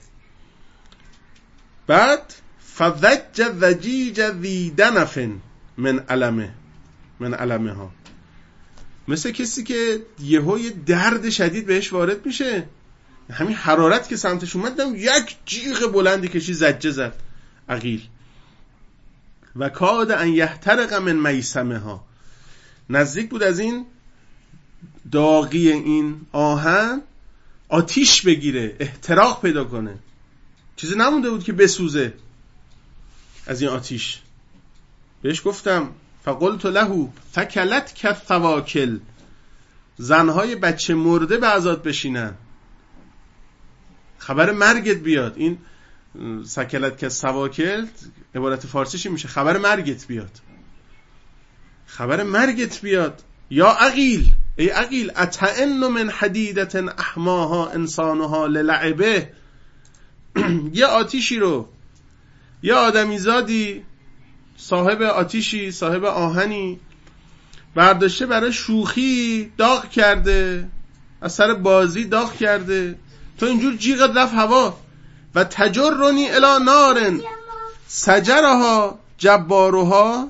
بعد فذج ذجیج ذی دنف من علمه من علمه ها، مثل کسی که یهوی درد شدید بهش وارد میشه، همین حرارت که سمتش اومد دم یک جیغ بلندی کشی، زجه زد عقیل. و کاد ان یحترق من میسمه ها، نزدیک بود از این داغی این آهن آتیش بگیره، احتراق پیدا کنه، چیزی نمونده بود که بسوزه از این آتیش. بهش گفتم فقلت له فکلت کالثواکل، زنهای بچه مرده به عزاد بشینن، خبر مرگت بیاد. این سکلت که سواکل عبارت فارسیش میشه خبر مرگت بیاد، خبر مرگت بیاد. یا عقیل، ای عقیل، اتئن من حدیدت احماها انسانها للعبه. یه آتیشی رو، یه آدمیزادی صاحب آتیشی، صاحب آهنی برداشته برای شوخی داغ کرده، از سر بازی داغ کرده، تو اینجور جیغت رفت هوا. و تجرنی الی نار سجرها جبارها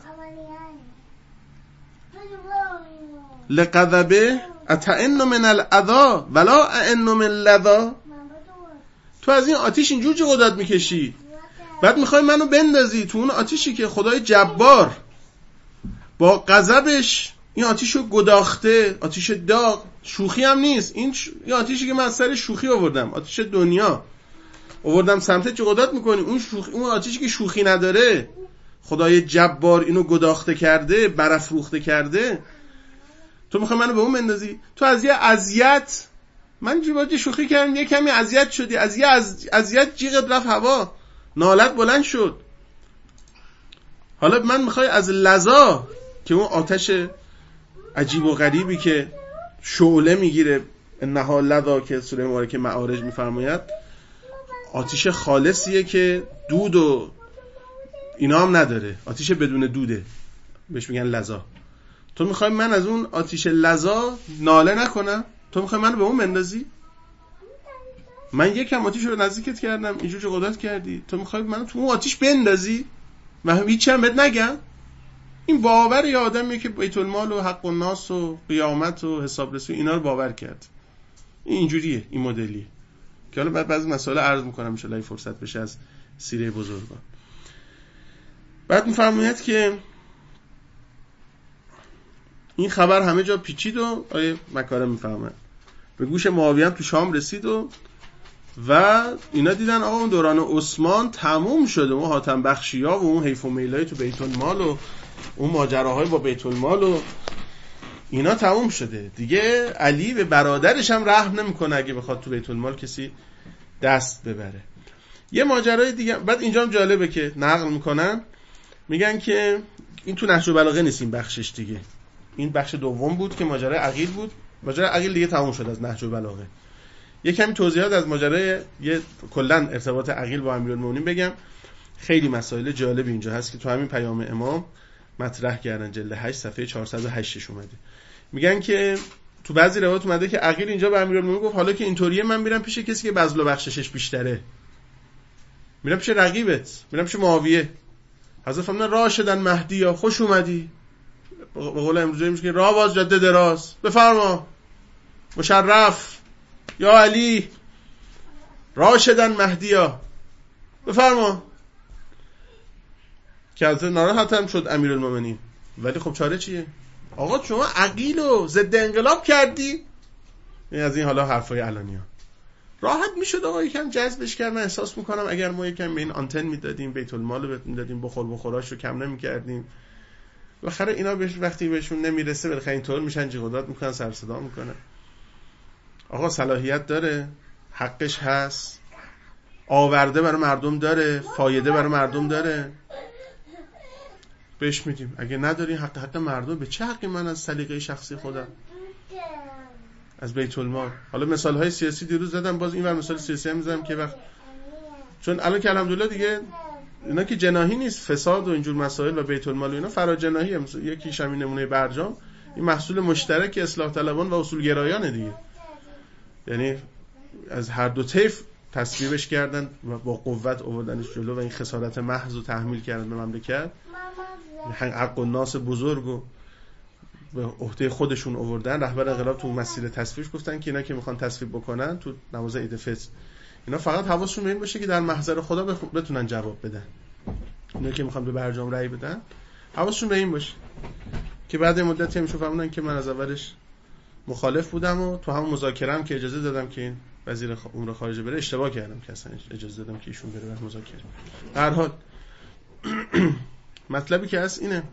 لقذبه اتئن من الاذى ولا ائن من لذا. تو از این آتیش اینجور جیغ داد میکشی، بعد میخوای منو بندازی تو اون آتیشی که خدای جبار با غضبش این آتیشو گداخته، آتیش داغ. شوخی هم نیست این ش... این آتیشی که من از سر شوخی آوردم، آتیش دنیا آوردم سمتت، چه قدرت میکنی؟ اون شوخ... اون آتیشی که شوخی نداره، خدای جبار اینو گداخته کرده، برافروخته کرده، تو میخوای منو به اون بندازی؟ تو از یه اذیت، من جیباجی شوخی کردم یه کمی اذیت شدی، از یه از... اذیت جیغت رفت هوا، نالت بلند شد. حالا من میخوای از لظا که اون آتش عجیب و غریبی که شعله میگیره، انها لظا که سوره مبارکه معارج میفرماید آتش خالصیه که دود و اینا هم نداره، آتش بدون دوده، بهش میگن لظا. تو میخوای من از اون آتش لظا ناله نکنم؟ تو میخوای منو به اون بندازی؟ من یکم آتش رو نزدیکت کردم، اینجور چه قدرت کردی؟ تو میخوای منو تو اون آتش بندازی و هیچ هم بهت نگم؟ این باور یه آدمیه که بیت المال و حق الناس و قیامت و حسابرسی اینا رو باور کرد. این اینجوریه، این مدلیه که حالا بعد بعضی مسائل عرض میکنم ان شاء الله فرصت بشه از سیره بزرگان. بعد میفرماید که این خبر همه جا پیچید و آیه مکارم میفرماید به گوش معاویه هم تو شام رسید و و اینا دیدن آقا اون دوران عثمان تموم شده، اون حاتم بخشی‌ها و اون حیف و میلای تو بیت المال و اون ماجراهای با بیت المال و اینا تموم شده دیگه. علی به برادرش هم رحم نمیکنه اگه بخواد تو بیت المال کسی دست ببره. یه ماجرای دیگه بعد اینجا هم جالبه که نقل میکنن، میگن که این تو نهج البلاغه نیست این بخشش دیگه، این بخش دوم بود که ماجرای عقیل بود. ماجرای عقیل دیگه تموم شد از نهج البلاغه. یه کمی توضیحات از ماجرای یه کلا ارتباط عقیل با امیرالمومنین بگم. خیلی مسائل جالب اینجا هست که تو همین پیام امام مطرح کردن، جلد هشت صفحه چهارصد و هشت اومده. میگن که تو بعضی روایات اومده که عقیل اینجا به امیرالمومنین گفت حالا که اینطوریه من میرم پیش کسی که بذل و بخششش بیشتره، میرم پیش رقیبت، میرم پیش معاویه. حضرت فرمودن راشدن مهدی، خوش اومدی. به قول امروزی میشه که راه باز جاده دراز، بفرما مشرف یا علی راشدن مهدی، بفرما. که حضرت ناراحت هم شد امیرالمومنین، ولی خب چاره چیه؟ آقا شما عقیل و ضد انقلاب کردی. این از این حالا حرفای علنی ها راحت میشد آقا یکم جذبش کرد. من احساس میکنم اگر ما یکم به این آنتن میدادیم، بیت المال رو میدادیم، بخور بخوراش رو کم نمیکردیم، بالاخره اینا بهش وقتی بهشون نمیرسه بالاخره اینطور میشن جیغداد میکنن، سر صدا میکنن. آقا صلاحیت داره، حقش هست، آورده برای مردم داره، فایده برای مردم داره، بهش میدیم. اگه نداری حق حق مردم، به چه حقی من از سلیقه شخصی خودم از بیت المال؟ حالا مثال های سیاسی دیروز زدم، باز این ور مثال سیاسی هم میزنم که وقت چون الان که الحمدلله دیگه اینا که جناحی نیست، فساد و اینجور مسائل و بیت المال و اینا فراجناحیه. یکیش همین نمونه برجام، این محصول مشترک اصلاح طلبان و اصولگرایانه دیگه، یعنی از هر دو طیف تصویبش کردن و با قوت آوردنش جلو و این خسارت محض رو تحمیل کردن به مملکت. حق الناس بزرگ و به عهده خودشون آوردن. رهبر انقلاب تو مسیر تصویبش گفتن که اینا که میخوان تصویب بکنن تو نماز عید فطر، اینا فقط حواسشون به این باشه که در محضر خدا بتونن جواب بدن. اینا که میخوان به برجام رأی بدن حواسشون به این باشه که بعد مدتی میشون فهمیدن که من از اولش مخالف بودم و تو همون مذاکره هم که اجازه دادم که این وزیر امور خارجه بره اشتباه کردم که اصلا اجازه دادم که ایشون بره برای مذاکره. در حال مطلبی که هست اینه.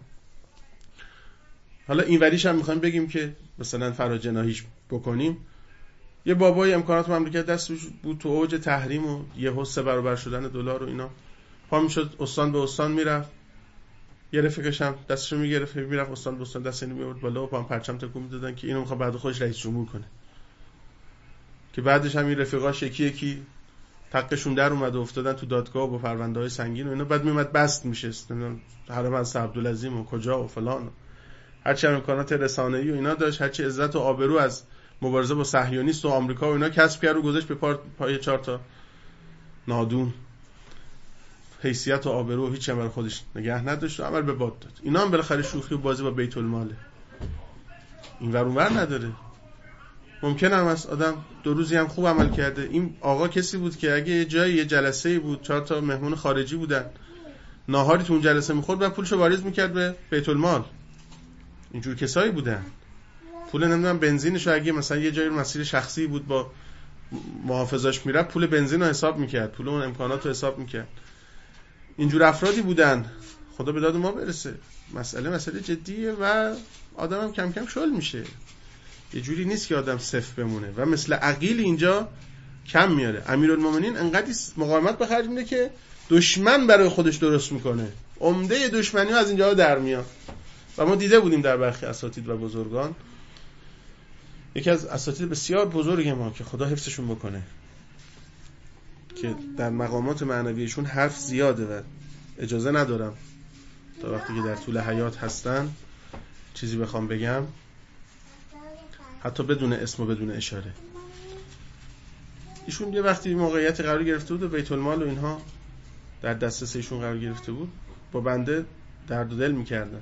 حالا این وریش هم میخوایم بگیم که مثلا فراجناحیش بکنیم. یه بابای امکانات مملکت دستش بود تو اوج تحریم و یهو سه برابر شدن دلار و اینا، پا میشد استان به استان میرفت، یه رفیقش هم دستشو میگرفت میرفت استان به استان، دست اینو میورد بالا و پام پرچم تکون میدادن که اینو میخواد بعد خودش رئیس جمهور کنه. که بعدش هم این رفیقاش یکی یکی تقشون در اومد و افتادن تو دادگاه با پرونده‌های سنگین و اینا، بعد میومد بست میشست نمیدونم حرم از عبدالعظیم و کجا و فلان و هرچی امکانات رسانه‌ای و اینا داشت، هرچی عزت و آبرو از مبارزه با صهیونیست و آمریکا و اینا کسب کرد و گذاشت به پا پای چهار تا نادون، حیثیت و آبرو هیچ برای خودش نگه نداشت و عمل به باد داد. اینا هم بالاخره شوخی و بازی با بیت الماله، این ور اون ور نداره. ممکنه هم از آدم دو روزی هم خوب عمل کرده. این آقا کسی بود که اگه یه جایی یه جلسه‌ای بود چهار تا مهمون خارجی بودن، ناهاری تو اون جلسه می‌خورد و پولشو واریز می‌کرد به بیت المال. اینجور کسایی بودن. پول نمیدونم بنزینشو اگه مثلا یه جایی مسیر شخصی بود با محافظاش میرفت پول بنزین رو حساب می‌کرد، پول اون امکانات رو حساب می‌کرد. اینجور افرادی بودن. خدا به داد ما برسه. مسئله مسئله جدیه و آدمم کم کم شل میشه. یه جوری نیست که آدم صفر بمونه و مثل عقیل اینجا کم میاره. امیرالمومنین انقدر مقاومت به خرج میده که دشمن برای خودش درست میکنه. عمده دشمنی از اینجا در میاد و ما دیده بودیم در برخی اساتید و بزرگان، یکی از اساتید بسیار بزرگ ما که خدا حفظشون بکنه که در مقامات معنویشون حرف زیاده و اجازه ندارم تا وقتی که در طول حیات هستن چیزی بخوام بگم حتی بدون اسم و بدون اشاره. ایشون یه وقتی موقعیت قرار گرفته بود و بیت المال و اینها در دسترس ایشون قرار گرفته بود، با بنده درد و دل میکردن،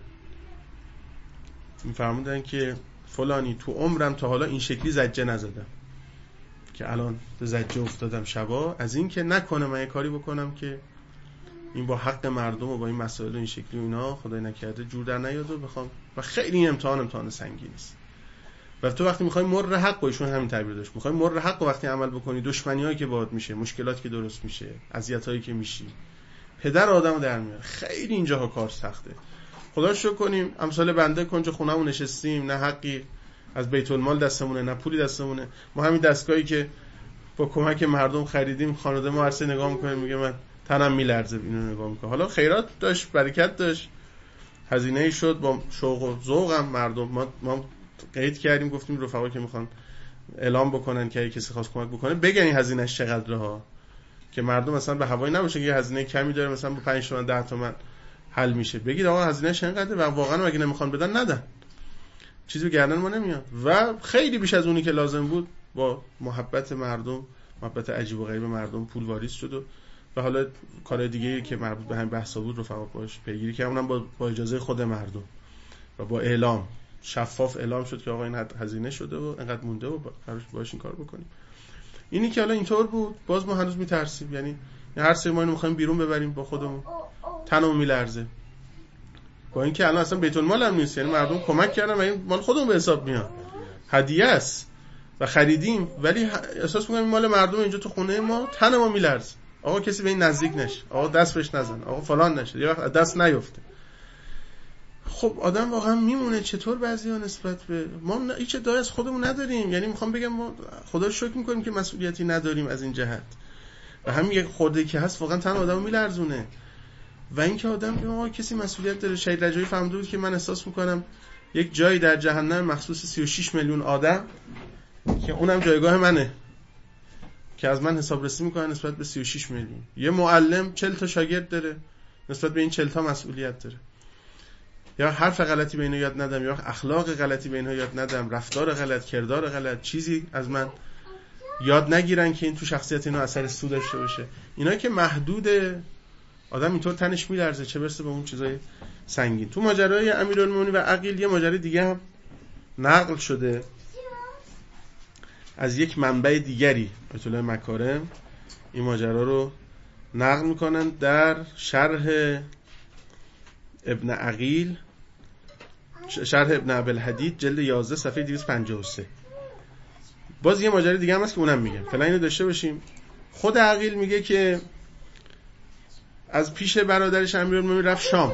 میفرمودن که فلانی تو عمرم تا حالا این شکلی زجه نزدم که الان به زجه افتادم شبا، از این که نکنه من یه کاری بکنم که این با حق مردم و با این مسائل این شکلی و اینا خدای نکرده جور در نیاد و بخوام. و خیلی این امتحان امتحان سنگینی است و تو وقتی میخوای مر حق، ایشون همین تعبیر داشت، میخوای مر حق وقتی عمل بکنی، دشمنیایی که باهات میشه، مشکلاتی که درست میشه، اذیتایی که میشی، پدر آدمو در میاره. خیلی اینجاها کار سخته. خدا شکر کنیم امثال بنده کنج خونه‌مون نشستیم، نه حقی از بیت المال دستمونه نه پولی دستمونه. ما همین دستگاهی که با کمک مردم خریدیم، خانواده ما هرسه نگاه میکنه میگه من تنم میلرزه اینو نگاه میکنه. حالا خیرات داشت، برکت داشت، هزینه‌ای شد، با شوق و ذوقم مردم ما ما قید کردیم، گفتیم رفقا که میخوان اعلام بکنن که اگه کسی خواست کمک بکنه بگن این هزینه‌اش چقدره ها، که مردم مثلا به هوای نباشه که یه هزینه کمی داره مثلا با پنج تومن ده تومن حل میشه. بگید آقا هزینه‌اش اینقدره و واقعا اگه نمیخوان بدن ندن، چیزی به گردن ما نمیاد. و خیلی بیش از اونی که لازم بود با محبت مردم، محبت عجیب و غریب مردم پول واریز شد و و حالا کار دیگه‌ای که مربوط به همین بحثا بود رفقا باش پیگیری کردن، اونم با با اجازه خود مردم و با اعلام شفاف اعلام شد که آقا این هزینه شده و اینقدر مونده و قرارش باش این کار بکنیم. اینی که حالا اینطور بود، باز ما هنوز میترسیم، یعنی هر سری ما اینو می‌خوایم بیرون ببریم با خودمون تنمون میلرزه، با اینکه الان اصلا بیت المال هم نیست، یعنی مردم کمک کردن و این مال خودمون به حساب میاد، هدیه است و خریدیم، ولی احساس می‌کنم مال مردم اینجا تو خونه ما، تن ما میلرزه. آقا کسی به این نزدیک نشه، آقا دست بهش نزن، آقا فلان نشه، یه وقت دست نیفته. خب آدم واقعا میمونه چطور بعضیا نسبت به ما هیچ ادعای از خودمون نداریم، یعنی میخوام بگم ما خدا رو شکر میکنیم که مسئولیتی نداریم از این جهت و همین یک خورده که هست واقعا تن آدمو میلرزونه. و اینکه آدم به ما کسی مسئولیت داره. شهید رجایی فهمیده بود که من احساس میکنم یک جایی در جهنم مخصوص سی و شش میلیون آدم که اونم جایگاه منه که از من حسابرسی میکنن نسبت به سی و شش میلیون. یه معلم چهل تا شاگرد داره، نسبت به این چهل تا مسئولیت داره. یا حرف غلطی به اینا یاد ندم، یا اخلاق غلطی به اینا یاد ندم، رفتار غلط، کردار غلط، چیزی از من یاد نگیرن که این تو شخصیت اینا اثر سو داشته باشه. اینا که محدود، آدم اینطور تنش میلرزه، چه برسه به اون چیزای سنگین. تو ماجرای امیرالمومنین و عقیل یه ماجرای دیگه هم نقل شده از یک منبع دیگری، آیت الله مکارم این ماجرا رو نقل میکنن در شرح ابن عقیل، شرح ابن ابوالحدید جلد یازده صفحه دویست و پنجاه و سه. باز یه ماجرای دیگه هم هست که اونم میگم، فعلا اینو داشته باشیم. خود عقیل میگه که از پیش برادرش امیرالمومنین رفت شام.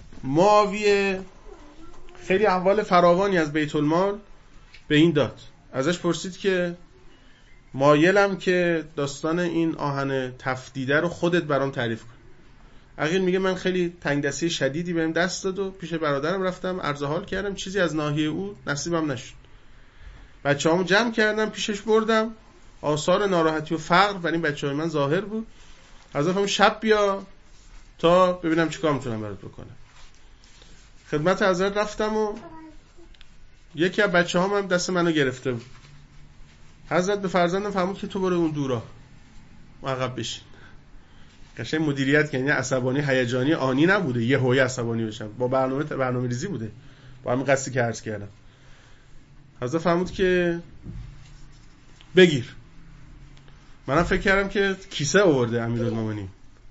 معاویه خیلی احوال فراوانی از بیت المال به این داد. ازش پرسید که مایلم که داستان این آهن تفدیده رو خودت برام تعریف کن. عقیل میگه من خیلی تنگدستی شدیدی بهم دست داد و پیش برادرم رفتم عرض حال کردم، چیزی از ناحیه او نصیبم نشد. بچه‌هامو جمع کردم پیشش بردم، آثار ناراحتی و فقر برای این بچه‌های من ظاهر بود. حضرتم شب بیا تا ببینم چیکار میتونم برات بکنم. خدمت حضرت رفتم و یکی از بچه‌هام هم دست منو گرفته بود. حضرت به فرزندم فرمود که تو برو اون دورا عقب بشین. قشنگ مدیریت، یعنی عصبانی هیجانی آنی نبوده یه هوی عصبانی بشم، با برنامه برنامه‌ریزی بوده، با همین قصدی که عرض کردم. حضرت فرمود که بگیر. منم فکر کردم که کیسه آورده امیرالمومنین.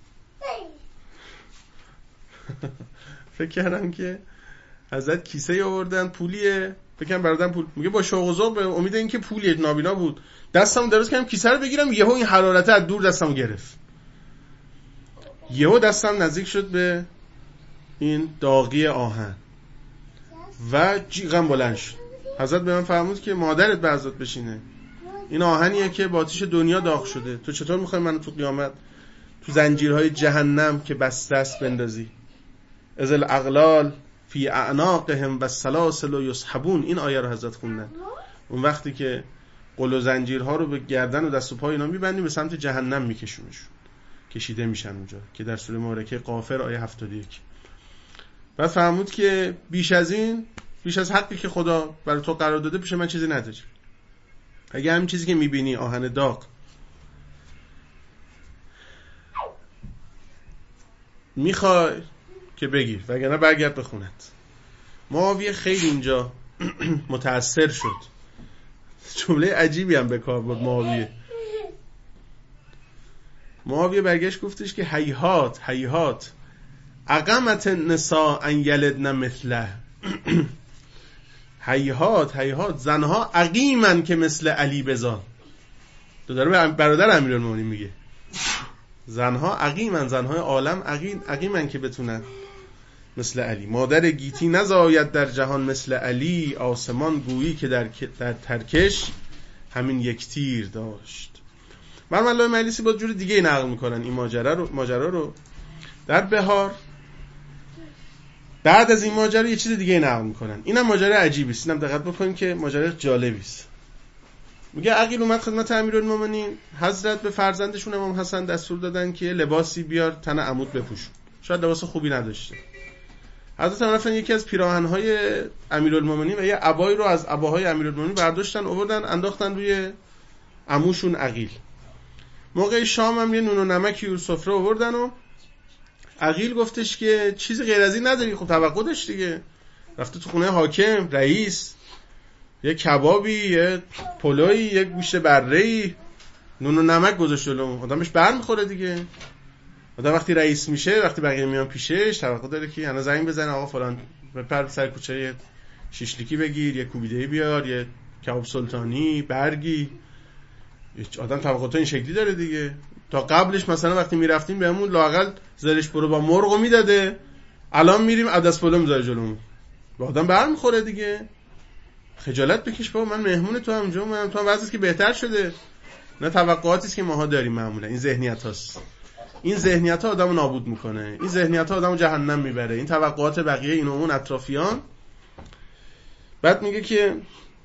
فکر کردم که حضرت کیسه آوردن، پولیه، فکرم برادرم پول. میگه با شوق و ذوق به امید اینکه پولیه نابینا بود دستمو دراز کردم کیسه رو بگیرم، یهو این حرارت از دور دستمو گرفت. یهو دستم نزدیک شد به این داغی آهن و جیغم بلند شد. حضرت به من فرمود که مادرت به حضرت بشینه، این آهنیه که با آتش دنیا داغ شده، تو چطور میخوای منو تو قیامت تو زنجیرهای جهنم که بسته است بندازی؟ از الاغلال فی اعناقهم و السلاسل یسحبون. این آیه رو حضرت خوندن اون وقتی که قل و زنجیرها رو به گردن و دست و پای اینا میبندیم به سمت جهنم میکشونشون، کشیده میشن اونجا که در سوره مبارکه غافر آیه هفتاد و یک. بعد فرمود که بیش از این، بیش از حقی که خدا برای تو قرار داده پیش من چیزی نداری. اگه همین چیزی که میبینی آهن داغ میخوای که بگیر، وگرنه برگرد به خونت. معاویه خیلی اینجا متأثر شد، جمله عجیبی هم به کار برد معاویه. معاویه برگشت گفتش که هیهات هیهات اقامت النساء ان یلدن مثله. هیهات هیهات زنها عقیمن که مثل علی بزان. تو داره برادر امیرالمومنین میگه زنها عقیمن، زنهای عالم عقیم عقیمن که بتونن مثل علی. مادر گیتی نزاید در جهان مثل علی، آسمان گویی که در, در ترکش همین یک تیر داشت. مرحوم علامه مجلسی با جور دیگه نقل میکنن این ماجرا رو. ماجرا رو در بهار بعد از این ماجرا یه چیز دیگه نقل میکنن. اینم ماجرا عجیبی است، اینم دقت بکنید که ماجرا جالبی است. میگه عقیل اومد خدمت امیرالمومنین، حضرت به فرزندشون امام حسن دستور دادن که لباسی بیار تن عمود بپوشون، شاید لباس خوبی نداشته. حضرت هم رفتن یکی از پیراهن‌های امیرالمومنین و یه عبایی رو از عباهای امیرالمومنین برداشتن آوردن انداختن روی عموشون عقیل. موقع شام هم یه نون و نمکی رو سفره آوردن و عقیل گفتش که چیزی غیر از این نداری؟ خب توقع داشت دیگه، رفته تو خونه حاکم رئیس، یه کبابی، یه پلویی، یه گوشت بره‌ای، نون و نمک گذاشت جلوم، آدمش برمیخوره دیگه. آدم وقتی رئیس میشه، وقتی بقیه میان پیشش، توقع داره که انا زنگ بزنه آقا فلان بپر سر کوچه یه شیشلیکی بگیر، یه کوبیده‌ای بیار، یه کباب سلطانی، برگی. آدم توقعات این شکلی داره دیگه. تا قبلش مثلا وقتی میرفتیم بهمون لااقل زرش برو با مرغو میداده، الان میریم عدس پلو میذاره جلومون، با آدم برمیخوره دیگه. خجالت بکش بابا، من مهمون تو هم اونجا، من تو هم وضعیت که بهتر شده. نه توقعاتی است که ماها داریم معمولا. این ذهنیت هاست، این ذهنیت ها آدمو نابود میکنه، این ذهنیت ها آدمو جهنم میبره، این توقعات بقیه این و اون اطرافیان. بعد میگه که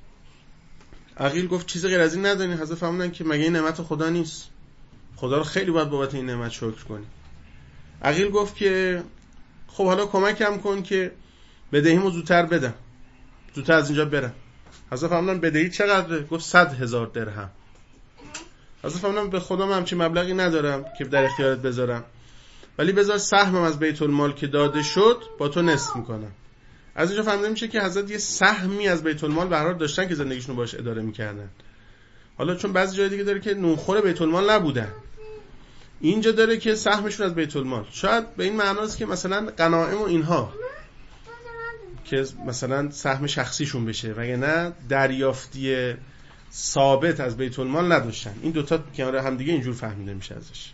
عقیل گفت چیز غیر از این نداری؟ حضرت فرمودن که مگه این نعمت خدا نیست؟ خدا رو خیلی باید بابت این نعمت شکر کنی. عقیل گفت که خب حالا کمکم کن که بدهیمو زودتر بدم، زودتر از اینجا برم. حضرت فرمودن بدهی چقدره؟ گفت صد هزار درهم. حضرت فرمودن به خدا من همچین مبلغی ندارم که در اختیارت بذارم، ولی بذار سهمم از بیت المال که داده شد با تو نصف میکنم. از اینجا فهمیده میشه که حضرت یه سهمی از بیت المال به هر حال داشتن که زندگیشون باش اداره میکردن. حالا چون بعضی جای دیگه داره که نونخور بیت المال نبودن، اینجا داره که سهمشون از بیت المال. شاید به این معناست که مثلا غنایم و اینها که مثلا سهم شخصیشون بشه، وگرنه دریافتی ثابت از بیت المال نداشتن. این دوتا کنار هم دیگه اینجور فهمیده میشه ازش.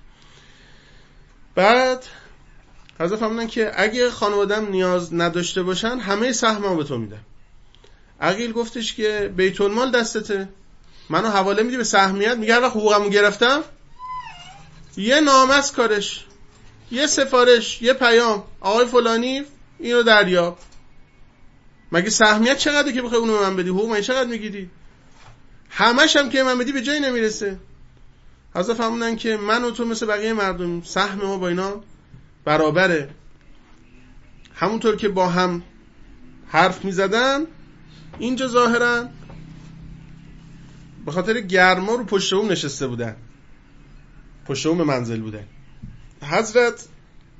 بعد حضرت فرمودن که اگه خانواده‌ام نیاز نداشته باشن همه سهممو به تو میدم، عقیل گفتش که بیت المال دستته، منو حواله میدی به سهمیت؟ میگه وقت حقوقمو گرفتم یه نامه از کارش، یه سفارش، یه پیام، آقای فلانی اینو دریاب. مگه سهمیت چقدره که بخوای اونو به من بدی؟ حقوق من چقدر میگیری؟ همش هم که من بدی به جایی نمیرسه. حضرت فرمودن که من و تو مثل بقیه مردم، سهم ما با اینا برابره. همونطور که با هم حرف میزدن، اینجا ظاهرا به خاطر گرما رو پشت بوم نشسته بودن، پشت بوم منزل بودن. حضرت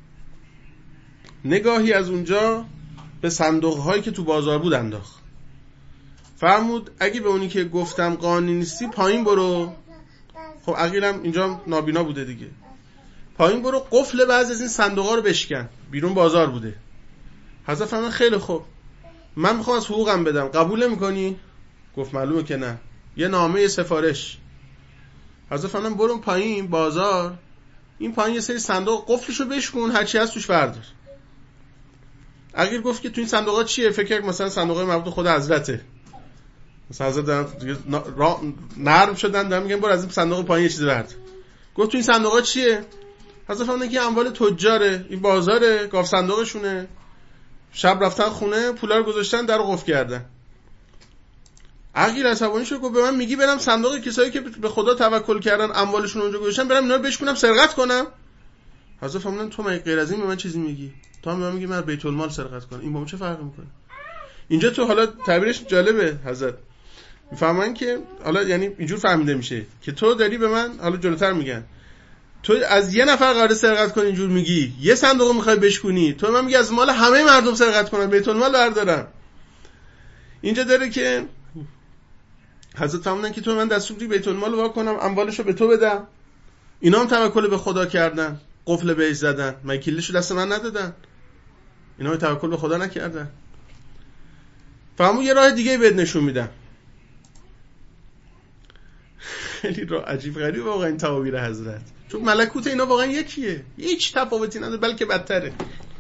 نگاهی از اونجا به صندوق هایی که تو بازار بود انداخت. فرمود اگه به اونی که گفتم قانونی نیستی پایین برو. خب عقیلم اینجا نابینا بوده دیگه. پایین برو قفل بعضی از این صندوق ها رو بشکن. بیرون بازار بوده. حضرت فرمود خیلی خوب، من میخوام از حقوقم بدم، قبول نمی‌کنی؟ گفت معلومه که نه. یه نامه یه سفارش. حضرت فرمود برو پایین بازار، این پایین یه سری صندوق قفلشو بشکن، هر چی هست توش بردار. عقیل گفت که تو این صندوقا چیه؟ فکر کنم مثلا صندوقای مربوط خود حضرته. مثلا حضرت دارن نرم شدن دارن میگن برو از این صندوق پایین یه چیزی برد. گفت تو این صندوقا چیه؟ حضرت فرمود که اموال تجاره، این بازاره، گاف صندوقشونه. شب رفتن خونه، پولا رو گذاشتن، در رو قفل کردن. عقیل عصبانی شد، گفت به من میگی برم صندوق کسایی که به خدا توکل کردن اموالشون اونجا گذاشتن برم اینا رو بشکنم سرقت کنم؟ حضرت فرمودن تو مگه غیر از این به من چیزی میگی؟ تو هم به من میگی من بیت المال سرقت کنم، این با من چه فرقی میکنه؟ اینجا تو حالا تعبیرش جالبه. حضرت میفهمن که حالا یعنی اینجور فهمیده میشه که تو داری به من، حالا جلوتر میگن تو از یه نفر قراره سرقت کنی اینجور میگی، یه صندوق میخوای بشکنی، تو من میگی از مال همه مردم سرقت کنن، بیت المال بردارم. اینجا داره که حضرت فرمودن که تو من دستور بدی بیت المال رو وا کنم، اموالشو به تو بدم. اینا هم توکل به خدا کردن، قفل بهش زدن، من کلیشو دست من ندادن، اینا هم توکل به خدا نکردن. فرمود یه راه دیگه بهت نشون میدم. خیلی راه عجیب غریب واقعا این تعابیر حضرت، چون ملکوت اینا واقعا یکیه، هیچ تفاوتی نداره، بلکه بدتره.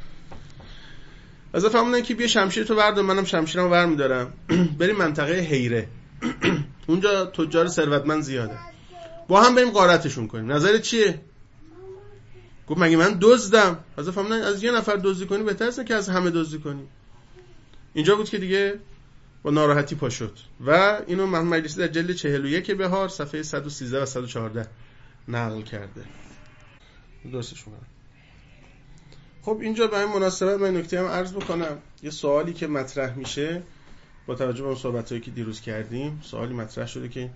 حضرت فرمودن که بیا شمشیرتو بردار، منم شمشیرمو برمی‌دارم، بریم منطقه حیره، اونجا تجار ثروتمند زیاده، با هم بریم غارتشون کنیم، نظرت چیه؟ گفت مگه من دزدم؟ حضرت فرمودن از یه نفر دزدی کنی بهتره است که از همه دزدی کنی. اینجا بود که دیگه با ناراحتی پا شد و اینو محمد مجلسی در جلد چهل و یک بهار صفحه صد و سیزده و صد و چهارده نقل کرده. درستش می‌کنم. خب اینجا به این مناسبت من نکته هم عرض بکنم. یه سوالی که مطرح میشه با توجه به اون صحبتایی که دیروز کردیم، سوالی مطرح شده که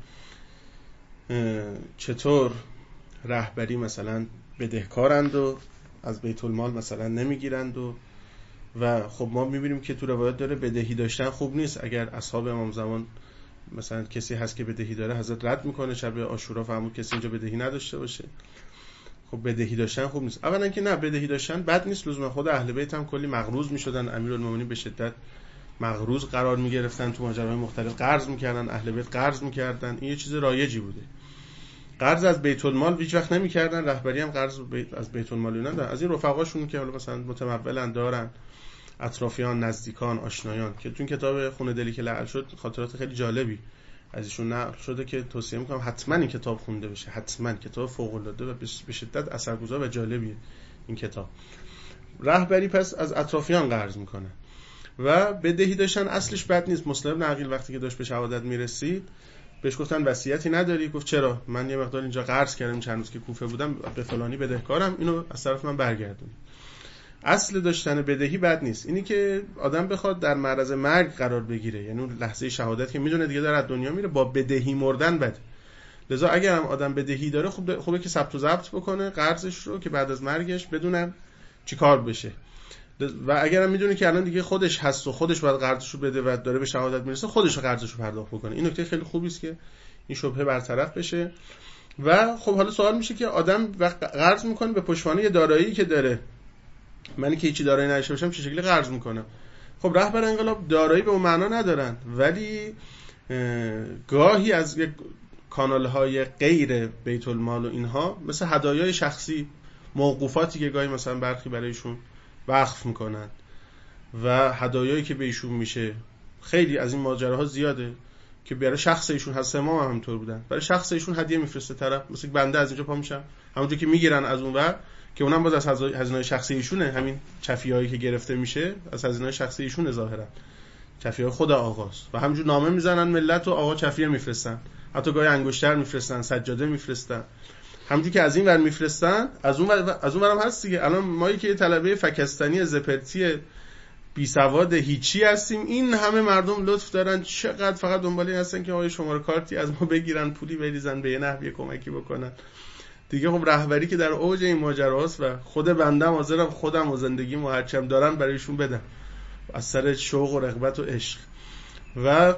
چطور رهبری مثلا بدهکارند و از بیت المال مثلا نمیگیرند و و خب ما میبینیم که تو روایت داره بدهی داشتن خوب نیست. اگر اصحاب امام زمان مثلا کسی هست که بدهی داره، حضرت رد میکنه. شب عاشورا فرمود کسی اینجا بدهی نداشته باشه. خب بدهی داشتن خوب نیست. اولا که نه، بدهی داشتن بد نیست لزوما. خود اهل بیت هم کلی مغروض میشدن، امیرالمومنین به شدت مغروض قرار میگرفتن، تو ماجراهای مختلف قرض میکردن، اهل بیت قرض میکردن، این یه چیز رایجی بوده. قرض از بیت المال هیچ وقت نمیکردن، رهبری هم قرض از بیت المال اینا از این رفقاشون که حالا مثلا متمولن دارن، اطرافیان، نزدیکان، آشنایان، که تو کتاب خون دلی که لعل شد خاطرات خیلی جالبی از ایشون نقل شده که توصیه میکنم حتما این کتاب خونده بشه، حتما کتاب فوق العاده و به شدت اثرگذار و جالبیه این کتاب. رهبری پس از اطرافیان قرض میکنه و بدهی داشتن اصلش بد نیست. مسلم بن عقیل وقتی که داشت به شهادت میرسید بهش گفتن وصیتی نداری؟ گفت چرا؟ من یه مقدار اینجا قرض کردم چند روز که کوفه بودم، به فلانی بدهکارم، اینو از طرف من برگردون. اصل داشتن بدهی بد نیست. اینی که آدم بخواد در معرض مرگ قرار بگیره، یعنی اون لحظه شهادت که میدونه دیگه داره از دنیا میره، با بدهی مردن بده. لذا اگر هم آدم بدهی داره خوب خوبه که ثبت و ضبط بکنه قرضش رو که بعد از مرگش بدونن چیکار بشه. و اگر هم میدونه که الان دیگه خودش هست و خودش باید قرضش رو بده و داره به شهادت میرسه، خودش قرضش رو پرداخت بکنه. این نکته خیلی خوبی است که این شبهه برطرف بشه. و خب حالا سوال میشه که آدم وقت قرض میکنه به پشتوانه دارایی که داره، من که هیچی دارایی نداشته باشم چه شکلی قرض میکنم؟ خب رهبر انقلاب دارایی به اون معنا ندارن، ولی گاهی از یک کانال‌های غیر بیت المال و اینها مثل هدایای شخصی، موقوفاتی که گاهی مثلا برخی برایشون وقف میکنن و هدایایی که به ایشون میشه خیلی از این ماجراها زیاده که برای شخص ایشون هست، امام هم همینطور بودن، برای شخص ایشون هدیه میفرسته طرف، مثل بنده از اینجا پا میشم همونجا که میگیرن از اونور، که اونم باز از هزینه‌های شخصی ایشونه، همین چفیهایی که گرفته میشه از هزینه‌های شخصی ایشونه ظاهرا، چفیه خود آقاست و همینجور نامه میزنن ملت و آقا چفیه میفرستن، حتی گاهی انگشتر میفرستن، سجاده میفرستن، همونجوری که از این ور میفرستن از اون ور از اون ورم هست دیگه. الان ما که طلبه فکستانی زپرتی بی سواد هیچی هستیم، این همه مردم لطف دارن چقدر فقط دنبال این هستن که آقای شماره کارتی از ما بگیرن، پولی بریزن، به یه نحوی کمکی بکنن دیگه. خب رهبری که در اوج این ماجراست و خود بندم حاضرم خودم و زندگیمو هرچم دارم برایشون بدم از سر شوق و رغبت و عشق. و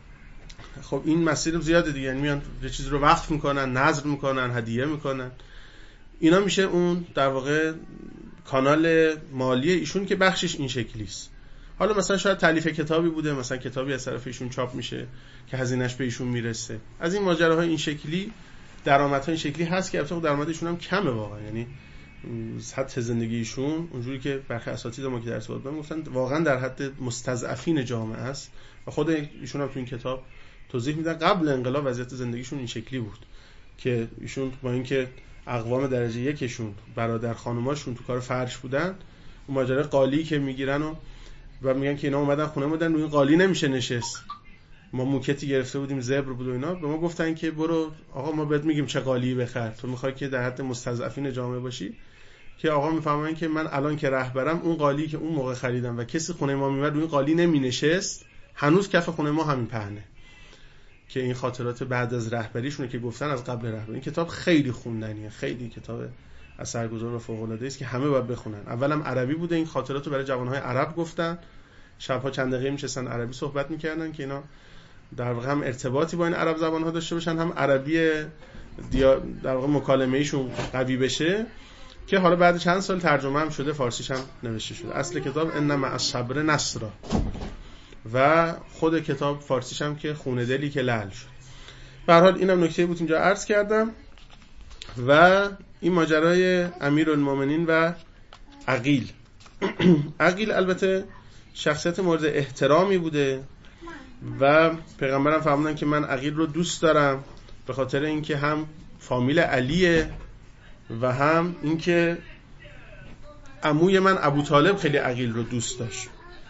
خب این مسیر زیاده دیگه، یعنی میان یه چیزی رو وقف میکنن، نذر میکنن، هدیه میکنن، اینا میشه اون در واقع کانال مالی ایشون که بخشش این شکلی است. حالا مثلا شاید تالیف کتابی بوده، مثلا کتابی از طرف ایشون چاپ میشه که هزینه‌اش به ایشون میرسه، از این ماجراهای این شکلی، درآمدها این شکلی هست که البته درآمدشون هم کمه واقعا، یعنی سطح زندگیشون اونجوری که برخی اساتید ما که درس دادن گفتن واقعا در حد مستضعفین جامعه است و خود ایشون هم تو این کتاب توضیح میدن قبل انقلاب وضعیت زندگیشون این شکلی بود که ایشون با اینکه اقوام درجه یکشون برادر خانوماشون تو کار فرش بودن، اون ماجرای قالی که میگیرن و و میگن که اینا اومدن خونه بودن روی قالی نمیشه نشست، ما موکتی گرفته بودیم زبر بود و اینا، به ما گفتن که برو آقا ما بهت میگیم چه قالی بخر، تو میخوای که در حد مستضعفین جامعه باشی، که آقا میفهمن که من الان که رهبرم اون قالی که اون موقع خریدم و کسی خونه ما میومد روی قالی نمینشست، هنوز کف خونه ما همین پهنه. که این خاطرات بعد از رهبریشونه که گفتن از قبل رهبری. این کتاب خیلی خوندنیه، خیلی کتاب اثرگذار و فوق العاده است که همه باید بخونن. اولم عربی بوده، این خاطراتو برای جوانهای عرب گفتن، شبها چند دقیقه میشستن عربی صحبت میکردن که اینا در واقع هم ارتباطی با این عرب زبان‌ها داشته باشن، هم عربی دیا... در واقع مکالمه ایشون قوی بشه، که حالا بعد چند سال ترجمه هم شده، فارسیش هم نوشته شده. اصل کتاب انما الصبر نصرا و خود کتاب فارسیش هم که خونه دلی که لعل شد. به هر حال اینم نکته بود اینجا عرض کردم. و این ماجرای امیرالمومنین و عقیل. عقیل البته شخصیت مورد احترامی بوده و پیغمبرم فرمودن که من عقیل رو دوست دارم به خاطر اینکه هم فامیل علیه و هم اینکه عموی من ابو طالب خیلی عقیل رو دوست داشت.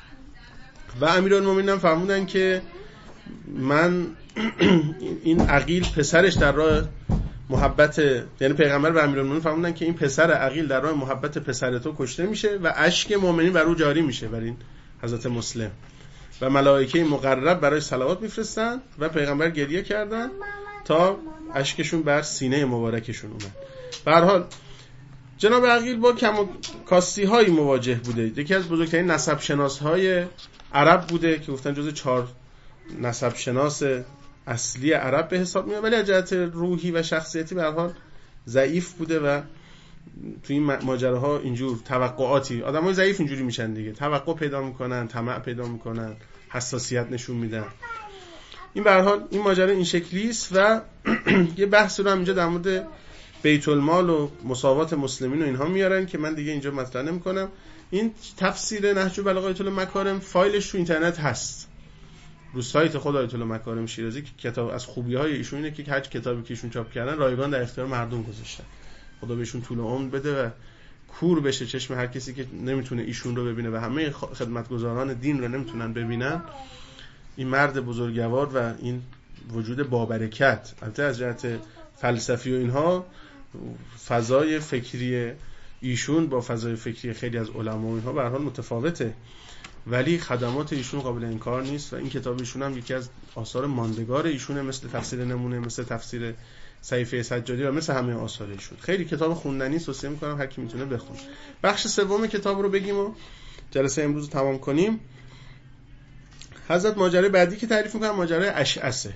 و امیرالمومنین هم فرمودن که من این عقیل پسرش در راه محبت، یعنی پیغمبر و امیرالمومنین فرمودن که این پسر عقیل در راه محبت پسر تو کشته میشه و اشک مؤمنین بر او جاری میشه، بر این حضرت مسلم، و ملائکه مقرب برای صلوات میفرستن و پیغمبر گریه کردن تا اشکشون بر سینه مبارکشون اومد. به هر حال جناب عقیل با کم و کاستی هایی مواجه بوده. یکی از بزرگترین نسب شناس های عرب بوده که گفتن جز چهار نسب شناس اصلی عرب به حساب میاد، ولی از جهت روحی و شخصیتی به هر حال ضعیف بوده و تو این ماجراها اینجور توقعاتی، آدمای ضعیف اینجوری میشن دیگه، توقع پیدا میکنن، طمع پیدا میکنن، حساسیت نشون میدن. این به هر حال این ماجرا این شکلی است و یه بحث رو هم اینجا در مورد بیت المال و مساوات مسلمین و اینها میارن که من دیگه اینجا مطرح نمی‌کنم. این تفسیر نهج البلاغه آیت الله مکارم فایلش تو اینترنت هست، رو سایت خود آیت الله مکارم شیرازی، که کتاب از خوبی‌های ایشون اینه که هر کتابی که ایشون چاپ کردن رایگان در اختیار مردم گذاشتن. خدا بهشون طول عمر بده و کور بشه چشم هر کسی که نمیتونه ایشون رو ببینه و همه خدمتگزاران دین رو نمیتونن ببینن. این مرد بزرگوار و این وجود بابرکت، البته از جهت فلسفی و اینها فضای فکری ایشون با فضای فکری خیلی از علما و اینها به هر حال متفاوته، ولی خدمات ایشون قابل انکار نیست و این کتاب ایشون هم یکی از آثار ماندگار ایشونه، مثل تفسیر نمونه، مثل تفسیر صحیفه سجادی و مثل همه آثار ایشون. خیلی کتاب خوندنی، توصیه می‌کنم هر کی میتونه بخونه. بخش سوم کتاب رو بگیم و جلسه امروز رو تمام کنیم. حضرت ماجرای بعدی که تعریف می‌کنم ماجرای اشعثه.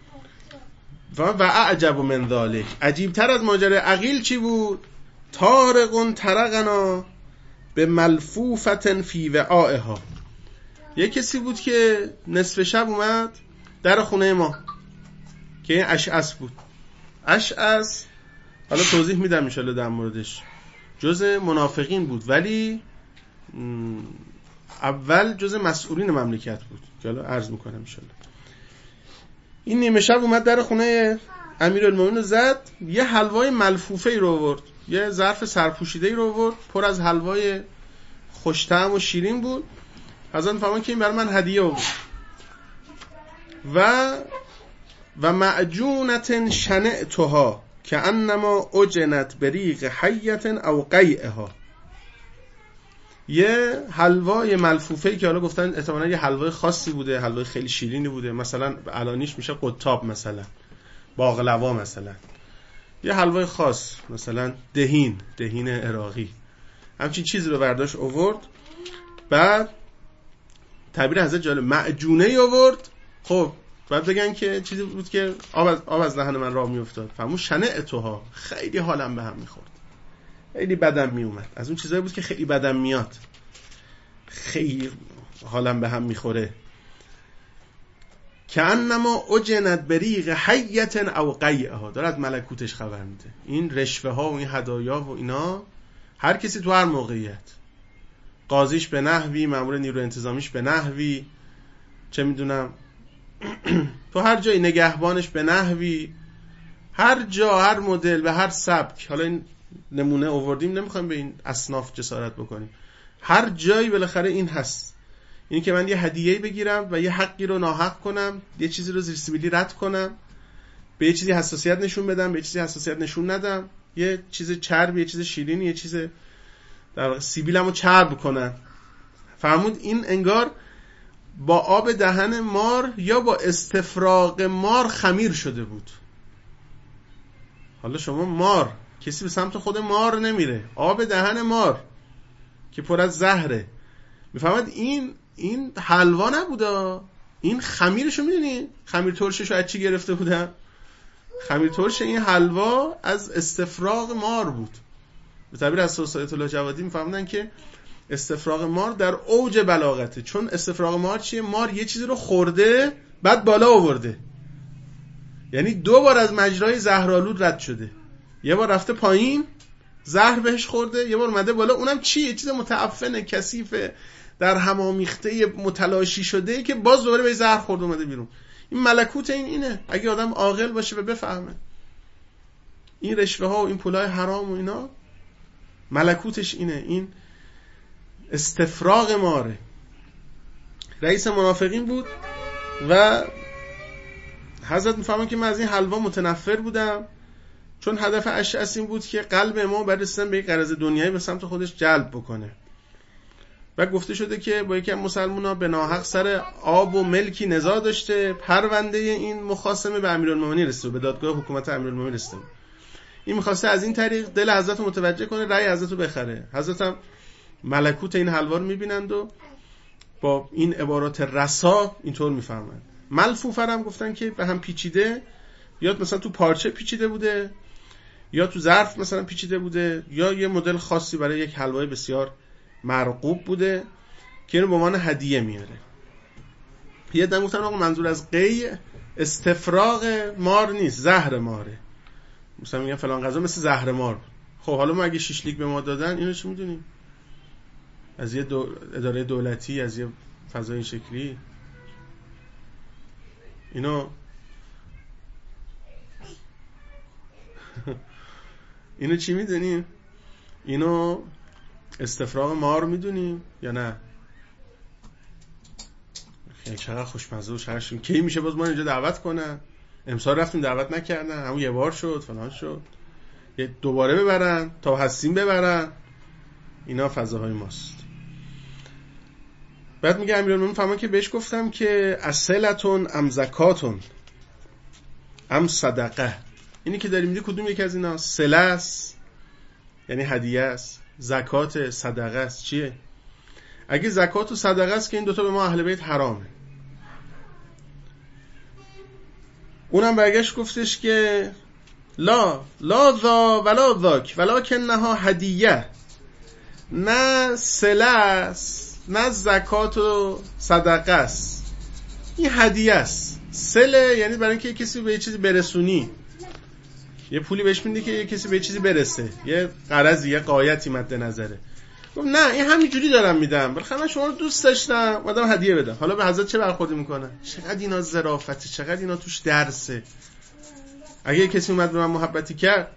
و اعجب من ذلک، عجیب‌تر از ماجرای عقیل چی بود؟ طارق طرقنا به ملفوفة فی وعائها. یک کسی بود که نصف شب اومد در خونه ما که این اشعث بود. اشعث حالا توضیح میدم ان شاء الله در موردش، جزء منافقین بود ولی اول جز مسئولین مملکت بود که حالا عرض میکنم ان شاءالله. این نیمه شب اومد در خونه امیرالمومنین رو زد، یه حلوای ملفوفه ای رو آورد، یه ظرف سرپوشیده ای رو آورد پر از حلوای خوش طعم و شیرین بود. حضرت فرمان که این برای من هدیه بود. و و معجونة شنعتها که انما اجنت بریق حیة او قیعها. یه حلوای ملفوفه‌ای که حالا گفتن احتمالاً یه حلوای خاصی بوده، حلوای خیلی شیرینی بوده، مثلا علانیش میشه قطاب، مثلا باقلوا، مثلا یه حلوای خاص، مثلا دهین دهین عراقی، همچین چیزی رو برداشت آورد. بعد تعبیر حضرت جالب، معجونه آورد. خب بعد بگن که چیزی بود که آب از آب از دهن من راه میافتاد. فهمون شنعتها، خیلی حالم به هم میخورد، خیلی بدم میومد. از اون چیزایی بود که خیلی بدم میاد، خیلی حالم به هم میخوره. که انما اجنت بریق حیة او قیعها، داره از ملکوتش خبر میده. این رشوه ها و این هدایا و اینا، هر کسی تو هر موقعیت، قاضیش به نحوی، مأمور نیروی انتظامیش به نحوی، چه میدونم تو هر جایی نگهبانش به نحوی، هر جا، هر مدل، به هر سبک. حالا این نمونه آوردیم، نمیخوایم به این اصناف جسارت بکنیم، هر جایی بالاخره این هست. این که من یه هدیه‌ای بگیرم و یه حقی رو ناحق کنم، یه چیزی رو زیر سیبیلی رد کنم، به یه چیزی حساسیت نشون بدم، به یه چیزی حساسیت نشون ندم، یه چیز چرب، یه چیز شیرین، یه چیز در واقع سیبیلمو چرب کنم. فرمود این انگار با آب دهن مار یا با استفراغ مار خمیر شده بود. حالا شما مار، کسی به سمت خود مار نمیره، آب دهن مار که پر از زهره. میفهمد این این حلوا نبوده، این خمیرشو میدونی؟ خمیر ترششو از چی گرفته بودن؟ خمیر ترش این حلوا از استفراغ مار بود. به تعبیر از سایت الله جوادی میفهمدن که استفراغ مار در اوج بلاغته. چون استفراغ مار چیه؟ مار یه چیزی رو خورده بعد بالا آورده، یعنی دو بار از مجرای زهرآلود رد شده. یه بار رفته پایین، زهر بهش خورده، یه بار اومده بالا، اونم چی؟ یه چیز متعفن، کثیف، در همامیخته، متلاشی شده که باز دوباره به زهر خورده اومده بیرون. این ملکوت این اینه. اگه آدم عاقل باشه و بفهمه این رشوه ها و این پولای حرام و اینا ملکوتش اینه. این استفراغ ماره. رئیس منافقین بود و حضرت میفهمن که من از این حلوا متنفر بودم، چون هدف اشعث این بود که قلب ما برای رسیدن به یک غرض دنیایی به سمت خودش جلب بکنه. و گفته شده که با یکی از مسلمان‌ها به ناحق سر آب و ملکی نزاع داشته، پرونده این مخاصمه به امیرالمومنین رسیده، به دادگاه حکومت امیرالمومنین رسیده. این می‌خواسته از این طریق دل حضرت متوجه کنه، رأی حضرت رو بخره. حضرت هم ملکوت این حلوا رو می‌بینند و با این عبارات رسا اینطور می‌فهمند. ملفوفه هم گفتن که به هم پیچیده، یا مثلا تو پارچه پیچیده بوده، یا تو ظرف مثلا پیچیده بوده، یا یه مدل خاصی برای یک حلوای بسیار مرغوب بوده که اینو به عنوان هدیه میاره. یه دم گفتن آقا منظور از قی استفراغ مار نیست، زهر ماره. مثلا میگن فلان غذا مثل زهر مار. خب حالا ما اگه شیشلیک به ما دادن، اینو چی میدونیم؟ از یه دو... اداره دولتی، از یه فضای این شکلی، اینو اینو چی میدونیم؟ اینو استفراغ مار میدونیم یا نه؟ خیلی چقدر خوشمزه و شرشون. کی میشه باز ما اینجا دعوت کنن؟ امسال رفتیم دعوت نکردن، همون یه بار شد، فلان شد، یه دوباره ببرن تا هستیم ببرن. اینا فضاهای ماست. بعد میگه امیرالمومنین فهمن که بهش گفتم که اصلتون ام زکاتون ام صدقه. اینی که داریم میگه کدوم یکی از اینا؟ صله است یعنی هدیه است، زکات، صدقه است. چیه؟ اگه زکات و صدقه است که این دوتا به ما اهل بیت حرامه. اونم برگشت گفتش که لا لا ذا ولا ذاک ولکنها هدیه. نه صله است، نه زکات و صدقه است، این هدیه است. صله یعنی برای اینکه کسی به یه چیزی برسونی، یه پولی بهش میدی که یه کسی به یه چیزی برسه، یه غرضی، یه غایتی مد نظره. گفت نه این همینجوری دارم میدم، بالاخره من شما رو دوست داشتم اومدم هدیه بدم. حالا به حضرت چه برخوردی میکنه؟ چقدر اینا ظرافته، چقدر اینا توش درسه. اگه کسی اومد به من محبتی کرد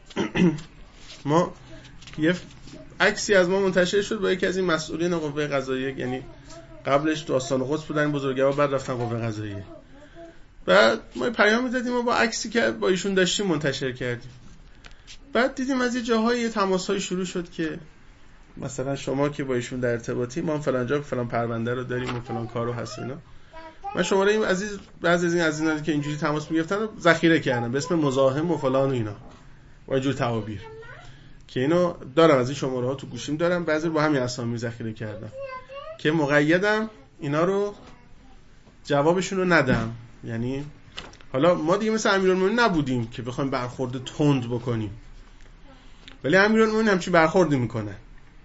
ما یه عکسی از ما منتشر شد با یکی از این مسئولین قوه قضاییه، یعنی قبلش داستان قدس بودن بزرگوار، بعد رفتن قوه قضاییه. بعد ما پیام میدادیم و با عکسی که با ایشون داشتیم منتشر کردیم. بعد دیدیم از یه جاهای تماس‌های شروع شد که مثلا شما که با ایشون در ارتباطی، ما فلان جا فلان پرونده رو داریم و فلان کارو هست اینا. من شماره این عزیز بعضی از این عزیزانی که اینجوری تماس میگرفتن ذخیره کردم به اسم مزاحم و فلان و اینا و اینجور تعابیر که اینو دارم، از این شماره ها تو گوشیم دارم، بعضی رو با همین اسامی ذخیره کردم که مقیدم اینا رو جوابشون رو ندم. یعنی حالا ما دیگه مثل امیرالمومنین نبودیم که بخوایم برخورد تند بکنیم، ولی امیرالمومنین همچین برخوردی میکنه.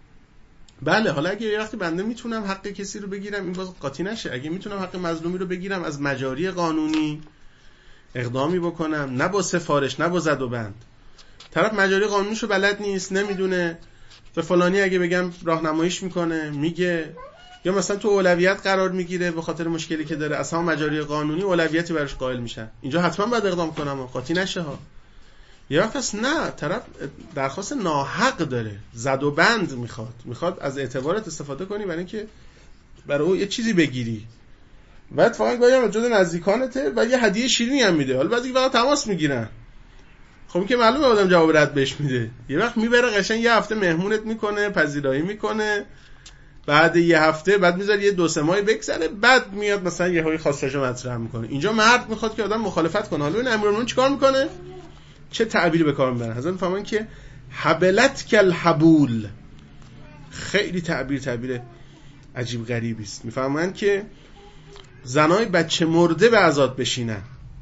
بله حالا اگه یه وقتی بنده میتونم حق کسی رو بگیرم این باز قاطی نشه، اگه میتونم حق مظلومی رو بگیرم از مجاری قانونی اقدامی بکنم، نه با سفارش نه با زد و بند. طرف مجاری قانونیشو بلد نیست، نمیدونه، به فلانی اگه بگم راهنماییش میکنه میگه، یا مثلا تو اولویت قرار میگیره به خاطر مشکلی که داره، اصلا مجاری قانونی اولویتی براش قائل میشن، اینجا حتما باید اقدام کنم، قاطی نشه ها. یا پس نه، طرف درخواست ناحق داره، زد و بند میخواد، میخواد از اعتبارت استفاده کنی برای اینکه برای او یه چیزی بگیری. بعد فقط گاهی جدا نزدیکانته و یه هدیه شیرینی هم میده. حالا بعضی فقط تماس میگیرن، خب که معلومه آدم جواب رد بهش میده. یه وقت میبره قشنگ یه هفته مهمونت میکنه، پذیرایی میکنه، بعد یه هفته بعد میذاره یه دو سه ماه بگذره، بعد میاد مثلا یه هایی خواستشو مطرح میکنه. اینجا مرد میخواد که آدم مخالفت کنه. حالا این امیرالمومنین چیکار میکنه؟ چه تعبیری به کار میبرن؟ حضرت میفهمن که حبلت کل حبول، خیلی تعبیر تعبیر عجیب غریبی است. میفهمن که زنای بچه مرده به عزاد بشینن،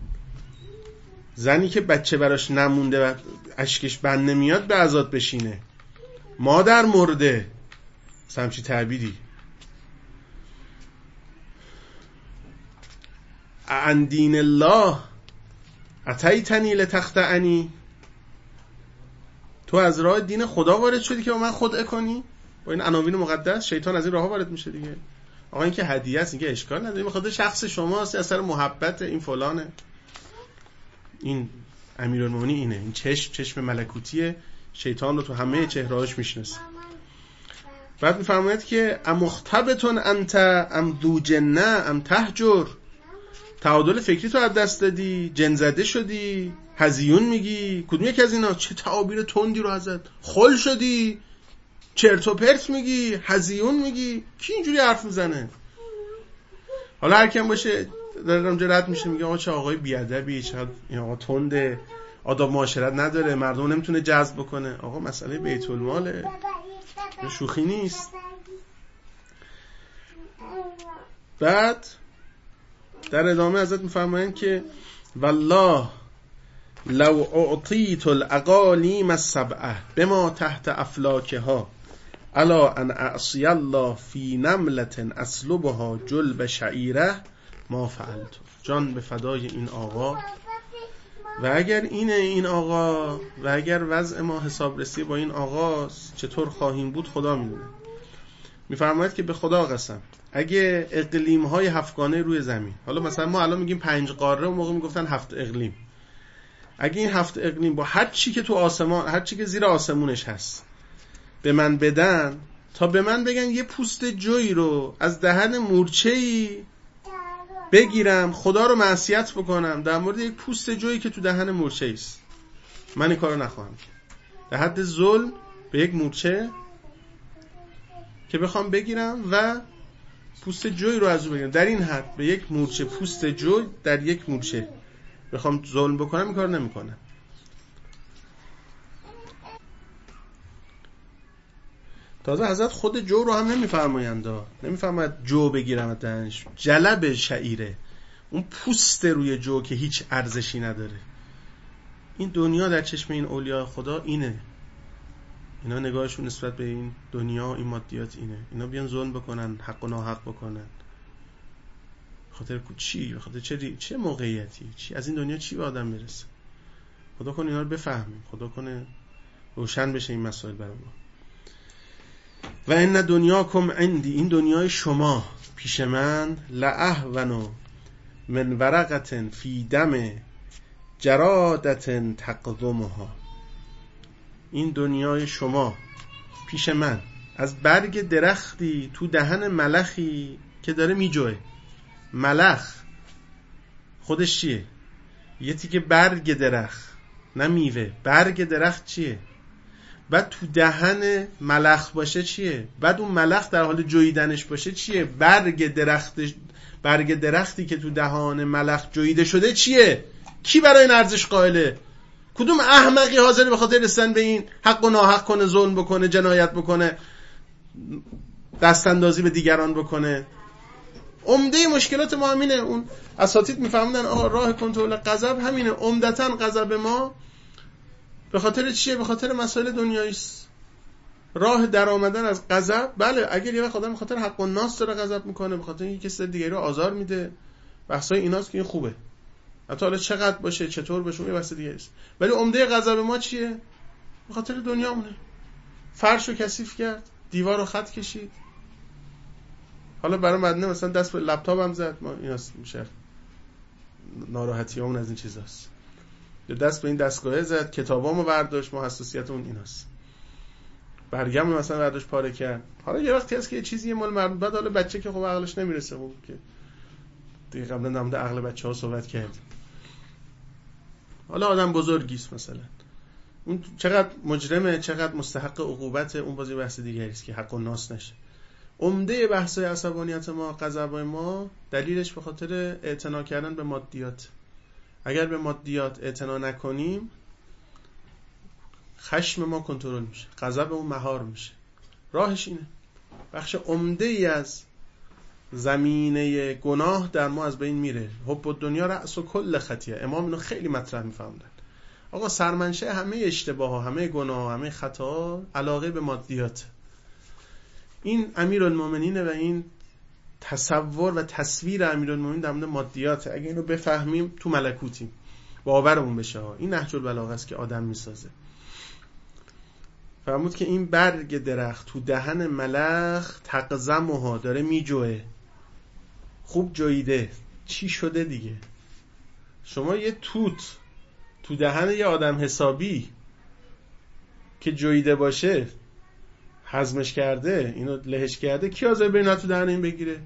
زنی که بچه براش نمونده و اشکش بند نمیاد به عزاد بشینه، مادر مرده، همچی تعبیری. عن دین الله اتیتنی لتخدعنی، تو از راه دین خدا وارد شدی که با من خدعه کنی؟ با این عناوین مقدس شیطان از این راه وارد میشه دیگه. آقا این که هدیه است، این که اشکال نداره، میخواد شخص شماست، اثر محبت این فلانه. این امیرالمومنین اینه، این چشم چشم ملکوتیه، شیطان رو تو همه چهرهاش میشناسه. بعد میفرماید که امختبتون انت ام ذو جنه ام تهجر، تعادل فکری تو از دست دادی، جن زده شدی، هزیون میگی، کدوم یک از اینا؟ چه تعابیر تندی رو ازت، خل شدی، چرت و پرت میگی، هزیون میگی، کی اینجوری حرف میزنه؟ حالا هر کیم باشه داره اونجا رد میشه میگه آقا چه آقای بیادبی، چقدر این آقا تنده، آداب معاشرت نداره، مردم نمیتونه جذب بکنه. آقا مسئله بیت الماله، شوخی نیست. بعد در ادامه حضرت میفرمایند که والله لو اعطیت الاقالیم السبعه بما تحت افلاکها الا ان اعصی الله فی نملة اسلبها جلب شعیره ما فعلت. جان به فدای این آقا، و اگر اینه این آقا و اگر وضع ما حسابرسی با این آقا چطور خواهیم بود خدا میدونه. میفرماید که به خدا قسم اگه اقلیم های هفتگانه روی زمین، حالا مثلا ما الان میگیم پنج قاره، اون موقع میگفتن هفت اقلیم، اگه این هفت اقلیم با هر چی که تو آسمان، هر چی که زیر آسمونش هست به من بدن، تا به من بگن یه پوست جوی رو از دهن مورچه‌ای بگیرم خدا رو معصیت بکنم در مورد یک پوست جویی که تو دهن مورچه‌ای است، من این کارو نخواهم کرد. در حد ظلم به یک مورچه که بخوام بگیرم و پوست جوی رو از او بگیرم، در این حد به یک مورچه پوست جوی در یک مورچه بخوام ظلم بکنم، این کار نمیکنم. تازه حضرت خود جو رو هم نمیفرمایند، نمیفرماید جو بگیرم از دهنش، جلب شعیره، اون پوست روی جو که هیچ ارزشی نداره. این دنیا در چشم این اولیاء خدا اینه، اینا نگاهشون نسبت به این دنیا این مادیات اینه، اینا بیان ظلم بکنن، حق و ناحق بکنن، خاطر چی؟ بخاطر چه چه موقعیتی؟ چی از این دنیا چی به آدم میرسه؟ خدا کنه اینا رو بفهمیم، خدا کنه روشن بشه این مسائل برای ما. و ان دنیاکم عندی، این دنیای شما پیش من، لأهون من ورقة فی دم جرادة تقضمها، این دنیای شما پیش من از برگ درختی تو دهن ملخی که داره میجوه. ملخ خودش چیه؟ یه تیکه برگ درخت، نه میوه. برگ درخت چیه؟ بعد تو دهن ملخ باشه چیه؟ بعد اون ملخ در حال جویدنش باشه چیه؟ برگ درخت، برگ درختی که تو دهان ملخ جویده شده چیه؟ کی برای این ارزش قائله؟ کدوم احمقی حاضر به خاطر رسیدن به این حق و ناحق کنه، ظلم بکنه، جنایت بکنه، دست اندازی به دیگران بکنه؟ عمده مشکلات ما همینه. اون اساتید میفهموندن آقا راه کنترل غضب همینه. عمدتاً غضب ما به خاطر چیه؟ به خاطر مسائل دنیایی است. راه در آمدن از غضب، بله اگر یه وقت آدم به خاطر حق الناس داره غضب میکنه، به خاطر اینکه کسی دیگری رو آزار میده، بحثای ایناست که این خوبه، حتی حالا چقدر باشه چطور باشه اون یه بحث دیگه است. ولی عمده غضب ما چیه؟ به خاطر دنیامونه. فرشو کثیف کرد، دیوارو خط کشید، حالا برای مدنه مثلا دست به لپتاپم زد، ما ایناست میشه ناراحتیامون از این چیزاست. یا دست به این دستگاهه زد، کتابامو برداشت، ما حساسیت اون ایناست. برگم مثلا برداشت پاره کرد. حالا یه وقتی هست که یه چیزی مال مردم، بعد حالا بچه که خب عقلش نمیرسه، خب که دیگه قبلا در مورد عقل بچه‌ها صحبت کردیم. حالا آدم بزرگیست مثلا، اون چقدر مجرمه، چقدر مستحق عقوبته، اون بازی بحث دیگری است که حق الناس نشه. عمده بحث‌های عصبانیت ما، غضب ما، دلیلش به خاطر اعتنا کردن به مادیات. اگر به مادیات اعتنا نکنیم خشم ما کنترل میشه، غضبمون مهار میشه. راهش اینه. بخش عمده ای از زمینه گناه در ما از بین میره. حب الدنیا رأس کل خطیه. امام اینو خیلی مطرح میفهموندن. آقا سرمنشه همه اشتباه ها، همه گناه ها، همه خطا ها علاقه به مادیات. این امیرالمومنین و این تصور و تصویر امیرالمومنین در مورد مادیات، اگه اینو بفهمیم تو ملکوتیم، باورمون بشه ها. این نهج البلاغه است که آدم میسازه. فرمود که این برگ درخت تو دهن ملخ تقزمها، داره میجوه، خوب جویده. چی شده دیگه؟ شما یه توت تو دهن یه آدم حسابی که جویده باشه، هضمش کرده، اینو لهش کرده، کی حاضر بره تو دهن این بگیره؟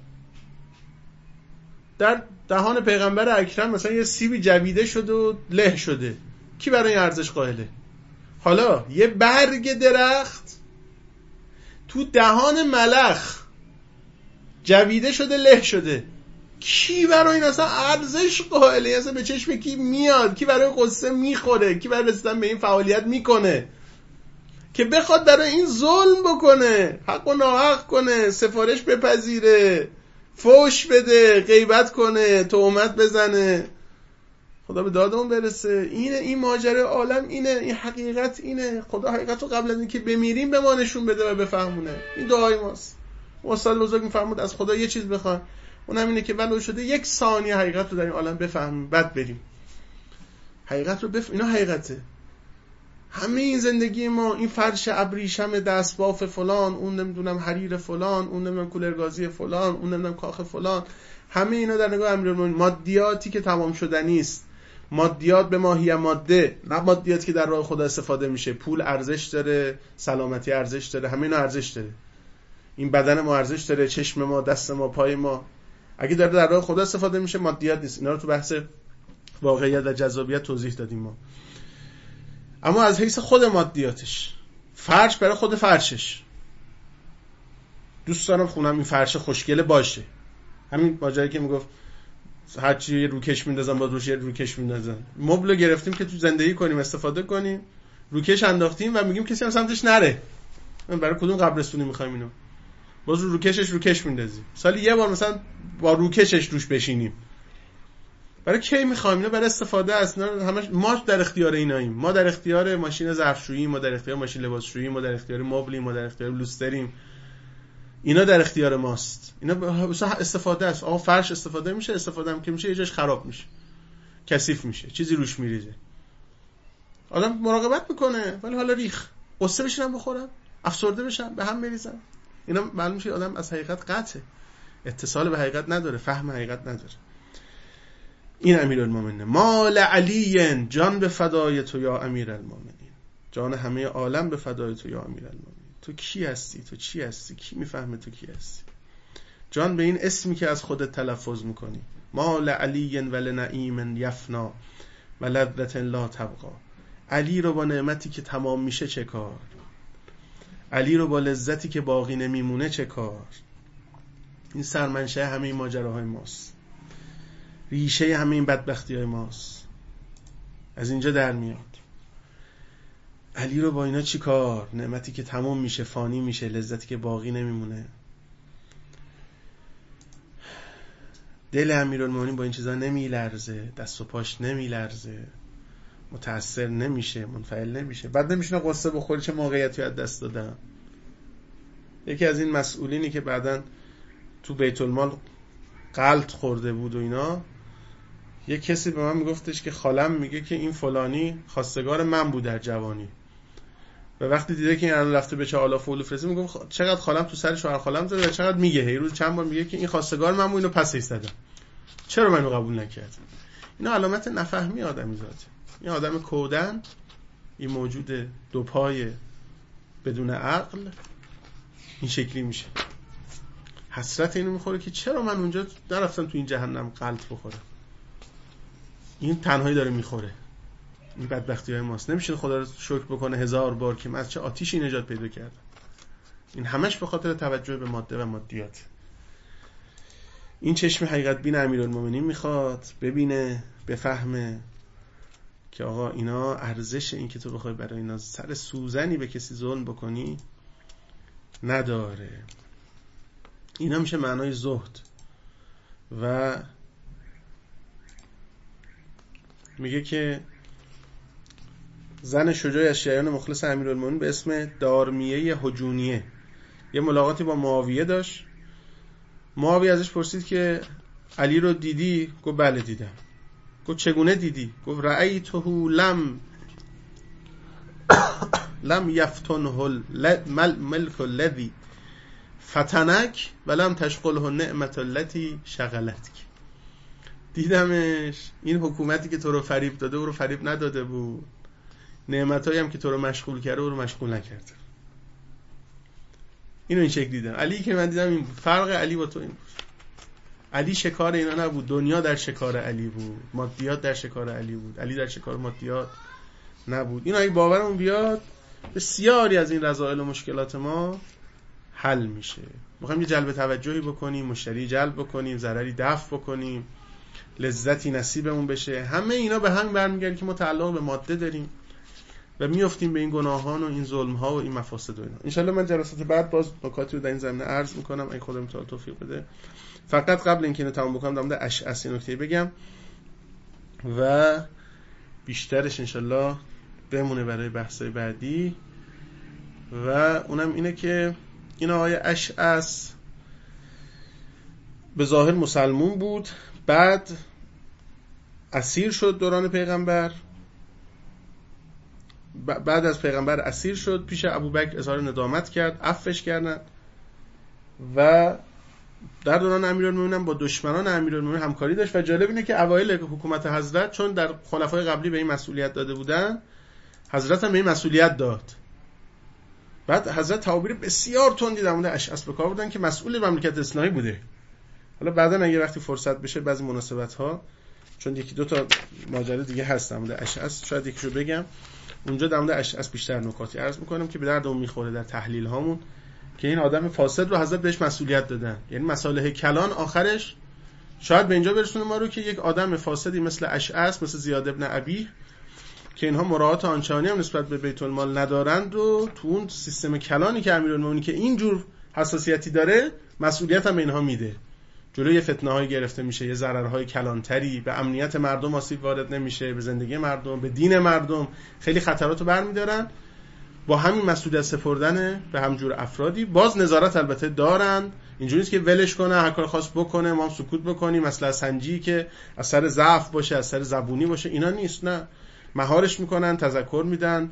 در دهان پیغمبر اکرم مثلا یه سیبی جویده شده و له شده، کی برای این ارزش قائله؟ حالا یه برگ درخت تو دهان ملخ جویده شده، له شده، کی برای این اصلا ارزش قائله؟ اصلا به چشم کی میاد؟ کی برای قصه میخوره؟ کی برای رسیدن به این فعالیت میکنه که بخواد برای این ظلم بکنه، حق و ناحق کنه، سفارش بپذیره، فوش بده، غیبت کنه، تهمت بزنه؟ خدا به دادمون برسه. اینه این ماجرای عالم، اینه این حقیقت، اینه خدا حقیقت رو قبل از اینکه بمیریم به ما نشون بده و بفهمونه. این دعای ماست. استاد بزرگ میفرمود از خدا یه چیز بخوان، اونم اینه که ولو شده یک ثانیه حقیقت رو در این عالم بفهمیم، بعد بریم حقیقت رو بف... اینا حقیقته. همه این زندگی ما، این فرش ابریشم دستباف فلان، اون نمیدونم حریر فلان، اون نمیدونم کولرگازی فلان، اون نمیدونم کاخ فلان، همه اینا در نگاه امیرالمومنین مادیاتی که تمام شدنی است. مادیات به ماهی ماده، نه مادیاتی که در راه خدا استفاده میشه. پول ارزش داره، سلامتی ارزش داره، همه اینا ارزش داره. این بدن ما ارزش داره، چشم ما، دست ما، پای ما. اگه داره در راه خدا استفاده میشه مادیات نیست. اینا رو تو بحث واقعیت و جذابیت توضیح دادیم ما. اما از حیث خود مادیاتش، فرش برای خود فرشش، دوست دارم خونم این فرش خوشگله باشه. همین ماجرایی که میگفت هر چی روکش میندازن باز روش روکش میندازن. مبل گرفتیم که تو زندگی کنیم، استفاده کنیم، روکش انداختیم و میگیم کسی هم سمتش نره. من برای کدوم قبرستونی میخوایم اینو؟ باز رو روکشش روکش میندازیم. سالی یه بار مثلا با روکشش روش بشینیم. برای کی میخوایم؟ اینو برای استفاده است. همش ما در اختیار ایناییم. ما در اختیار ماشین ظرفشویی، ما در اختیار ماشین لباسشویی، ما در اختیار مبلی، ما در اختیار لوستریم. اینا در اختیار ماست. اینا استفاده است. آقا فرش استفاده میشه، استفاده هم که میشه یه جاش خراب میشه، کثیف میشه، چیزی روش میریزه. آدم مراقبت میکنه ولی حالا ریخ قصه بشینم بخورم. افسرده بشن، به هم بریزن. اینا معلوم میشه آدم از حقیقت قطعه، اتصال به حقیقت نداره، فهم حقیقت نداره. این امیرالمومنین. مال علی، جان به فدای تو یا امیرالمومنین، جان همه عالم به فدای تو یا امیرالمومنین. تو کی هستی؟ تو چی هستی؟ کی میفهمه تو کی هستی؟ جان به این اسمی که از خودت تلفظ میکنی. مال علی ولنعیم یفنا و لذت لا تبقا. علی رو با نعمتی که تمام میشه چه کار؟ علی رو با لذتی که باقی نمیمونه چه کار؟ این سرمنشه همه این ماجراهای ماست، ریشه همه این بدبختی های ماست، از اینجا در میاد. علی رو با اینا چی کار؟ نعمتی که تمام میشه، فانی میشه، لذتی که باقی نمیمونه. دل امیرالمومنین با این چیزا نمیلرزه، دست و پاش نمیلرزه، متأثر نمیشه، منفعل نمیشه. بعد نمیشه قصه بخوره چه موقعیتی از دست دادم. یکی از این مسئولینی که بعدن تو بیت المال غلط خورده بود و اینا، یک کسی به من میگفتش که خالم میگه که این فلانی خواستگار من بود در جوانی، و وقتی دیده که این الان رفته به چه آلاف و علوف رسید، میگم خ... چقدر خالم تو سر شوهر خالم زده، چقدر میگه، هی روز چند بار میگه که این خواستگار من بود، اینو پس ایستادم، چرا منو قبول نکرد؟ اینا علامت نفهمی آدمی ذاته. این آدم کودن، این موجود دو پای بدون عقل این شکلی میشه. حسرت اینو میخوره که چرا من اونجا نرفتم تو این جهنم غلط بخورم. این تنهایی داره میخوره. این بدبختی های ماست. نمیشه خدا رو شکر بکنه هزار بار که من از چه آتیشی نجات پیدا کردم. این همش به خاطر توجه به ماده و مادیات. این چشم حقیقت بین امیرالمومنین میخواد ببینه، بفهمه که آقا اینا ارزش این که تو بخوای برای اینا سر سوزنی به کسی ظلم بکنی نداره. اینا میشه معنای زهد. و میگه که زن شجاعی از شیعیان مخلص امیرالمومنین به اسم دارمیه هجونیه یه ملاقاتی با معاویه داشت. معاویه ازش پرسید که علی رو دیدی؟ گفت بله دیدم. گفت چگونه دیدی؟ گفت رأیته لم لم یفتنه الملك الذی فتنک ولم تشغله نعمت التي شغلتک. دیدمش، این حکومتی که تو رو فریب داده او رو فریب نداده بود، نعمتایی هم که تو رو مشغول کرده او رو مشغول نکرده. اینو این شکل دیدم. علی که من دیدم، این فرق علی با تو این بود. علی شکار اینا نبود، دنیا در شکار علی بود، مادیات در شکار علی بود، علی در شکار مادیات نبود. این اگه باورمون بیاد بسیاری از این رذائل و مشکلات ما حل میشه. میخوایم یه جلب توجهی بکنیم، مشتری جلب بکنیم، ضرری دفع بکنیم، لذتی نصیبمون بشه. همه اینا به هم برمیگرده که ما تعلق به ماده داریم و میافتیم به این گناهان و این ظلم‌ها و این مفاسد و اینا. ان شاءالله من جلسات بعد باز نکاتی رو در این زمینه عرض میکنم اگه خدا متعال توفیق بده. فقط قبل اینکه اینو تمام بکنم در مورد اشعث نکته بگم و بیشترش ان شاءالله بمونه برای بحث‌های بعدی، و اونم اینه که این آقای اشعث به ظاهر مسلمون بود، بعد اسیر شد دوران پیغمبر، بعد از پیغمبر اسیر شد، پیش ابوبکر اظهار ندامت کرد، عفوش کردن، و در دوران امیرالمومنین با دشمنان امیرالمومنین همکاری داشت. و جالب اینه که اوایل حکومت حضرت، چون در خلفای قبلی به این مسئولیت داده بودن، حضرت هم به این مسئولیت داد. بعد حضرت تعابیر بسیار تندی در مورد اشعث به کار بردن که مسئول مملکت اسلامی بوده. حالا بعداً اگه وقتی فرصت بشه بعضی مناسبت‌ها، چون یکی دو تا ماجرا دیگه هست در مورد اشعث، شاید یکیشو بگم اونجا در مورد اشعث بیشتر نکاتی عرض می‌کنم که به دردمون می‌خوره در تحلیل هامون، که این آدم فاسد رو حضرت بهش مسئولیت دادن. یعنی مصالح کلان آخرش شاید به اینجا برسونه ما رو که یک آدم فاسدی مثل اشعث، مثل زیاد ابن ابی، که اینها مراعات آنچنانی هم نسبت به بیت المال ندارند و تو اون سیستم کلانی که امیرالمومنین که اینجور حساسیتی داره مسئولیت هم به اینها میده. جلوی فتنه‌های گرفته میشه، یه ضررهای کلانتری، به امنیت مردم آسیب وارد نمیشه، به زندگی مردم، به دین مردم خیلی خطرات رو برمی‌دارن. با همین مسئولیت سپردن به همجور افرادی باز نظارت البته دارن، اینجوری نیست که ولش کنه هر کار خاص بکنه ما هم سکوت بکنیم، مثلا سنجی که از سر ضعف باشه، از سر زبونی باشه، اینا نیست. نه، مهارش میکنن، تذکر میدن،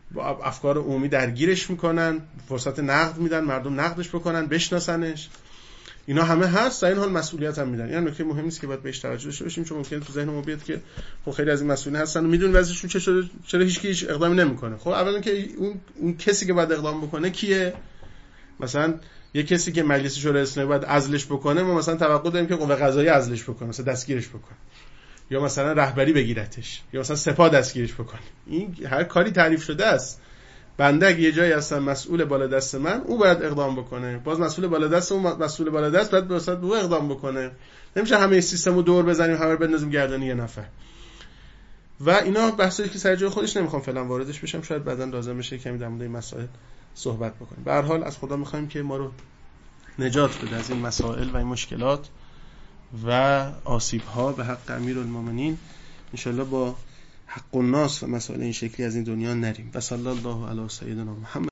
با افکار عمومی درگیرش میکنن، فرصت نقد میدن، مردم نقدش بکنن، بشناسنش. اینا همه هست، در این حال مسئولیت هم میدن. این نکته مهمی است که باید بهش توجه داشته باشیم، چون ممکنه تو ذهن ما بیاد که خب خیلی از این مسئولین هستن و میدونن وضعشون چه شده، چرا هیچ کی هیچ اقدامی نمیکنه. خب اولا که اون اون کسی که باید اقدام بکنه کیه؟ مثلا یه کسی که مجلس شورای اسلامی باید عزلش بکنه، ما مثلا توقع داریم که قوه قضاییه عزلش بکنه، مثلا دستگیرش بکنه، یا مثلا رهبری بگیرتش، یا مثلا سپاه دستگیرش بکنه. این هر کاری تعریف شده است. بنده اگه یه جایی هستم مسئول بالا دست من، او باید اقدام بکنه. باز مسئول بالا دست اون مسئول بالا دست باید واسه او اقدام بکنه. نمیشه همه سیستمو دور بزنیم، همه رو بندازیم گردن یه نفر. و اینا بحثی که سر جای خودش نمیخوام فعلا واردش بشم، شاید بعداً لازم بشه کمی در مورد این مسائل صحبت بکنیم. به هر حال از خدا میخوایم که ما رو نجات بده از این مسائل و این مشکلات و آسیب‌ها به حق امیرالمومنین. ان شاءالله با حق الناس و مسائل این شکلی از این دنیا نریم. و صلی الله علی سیدنا محمد.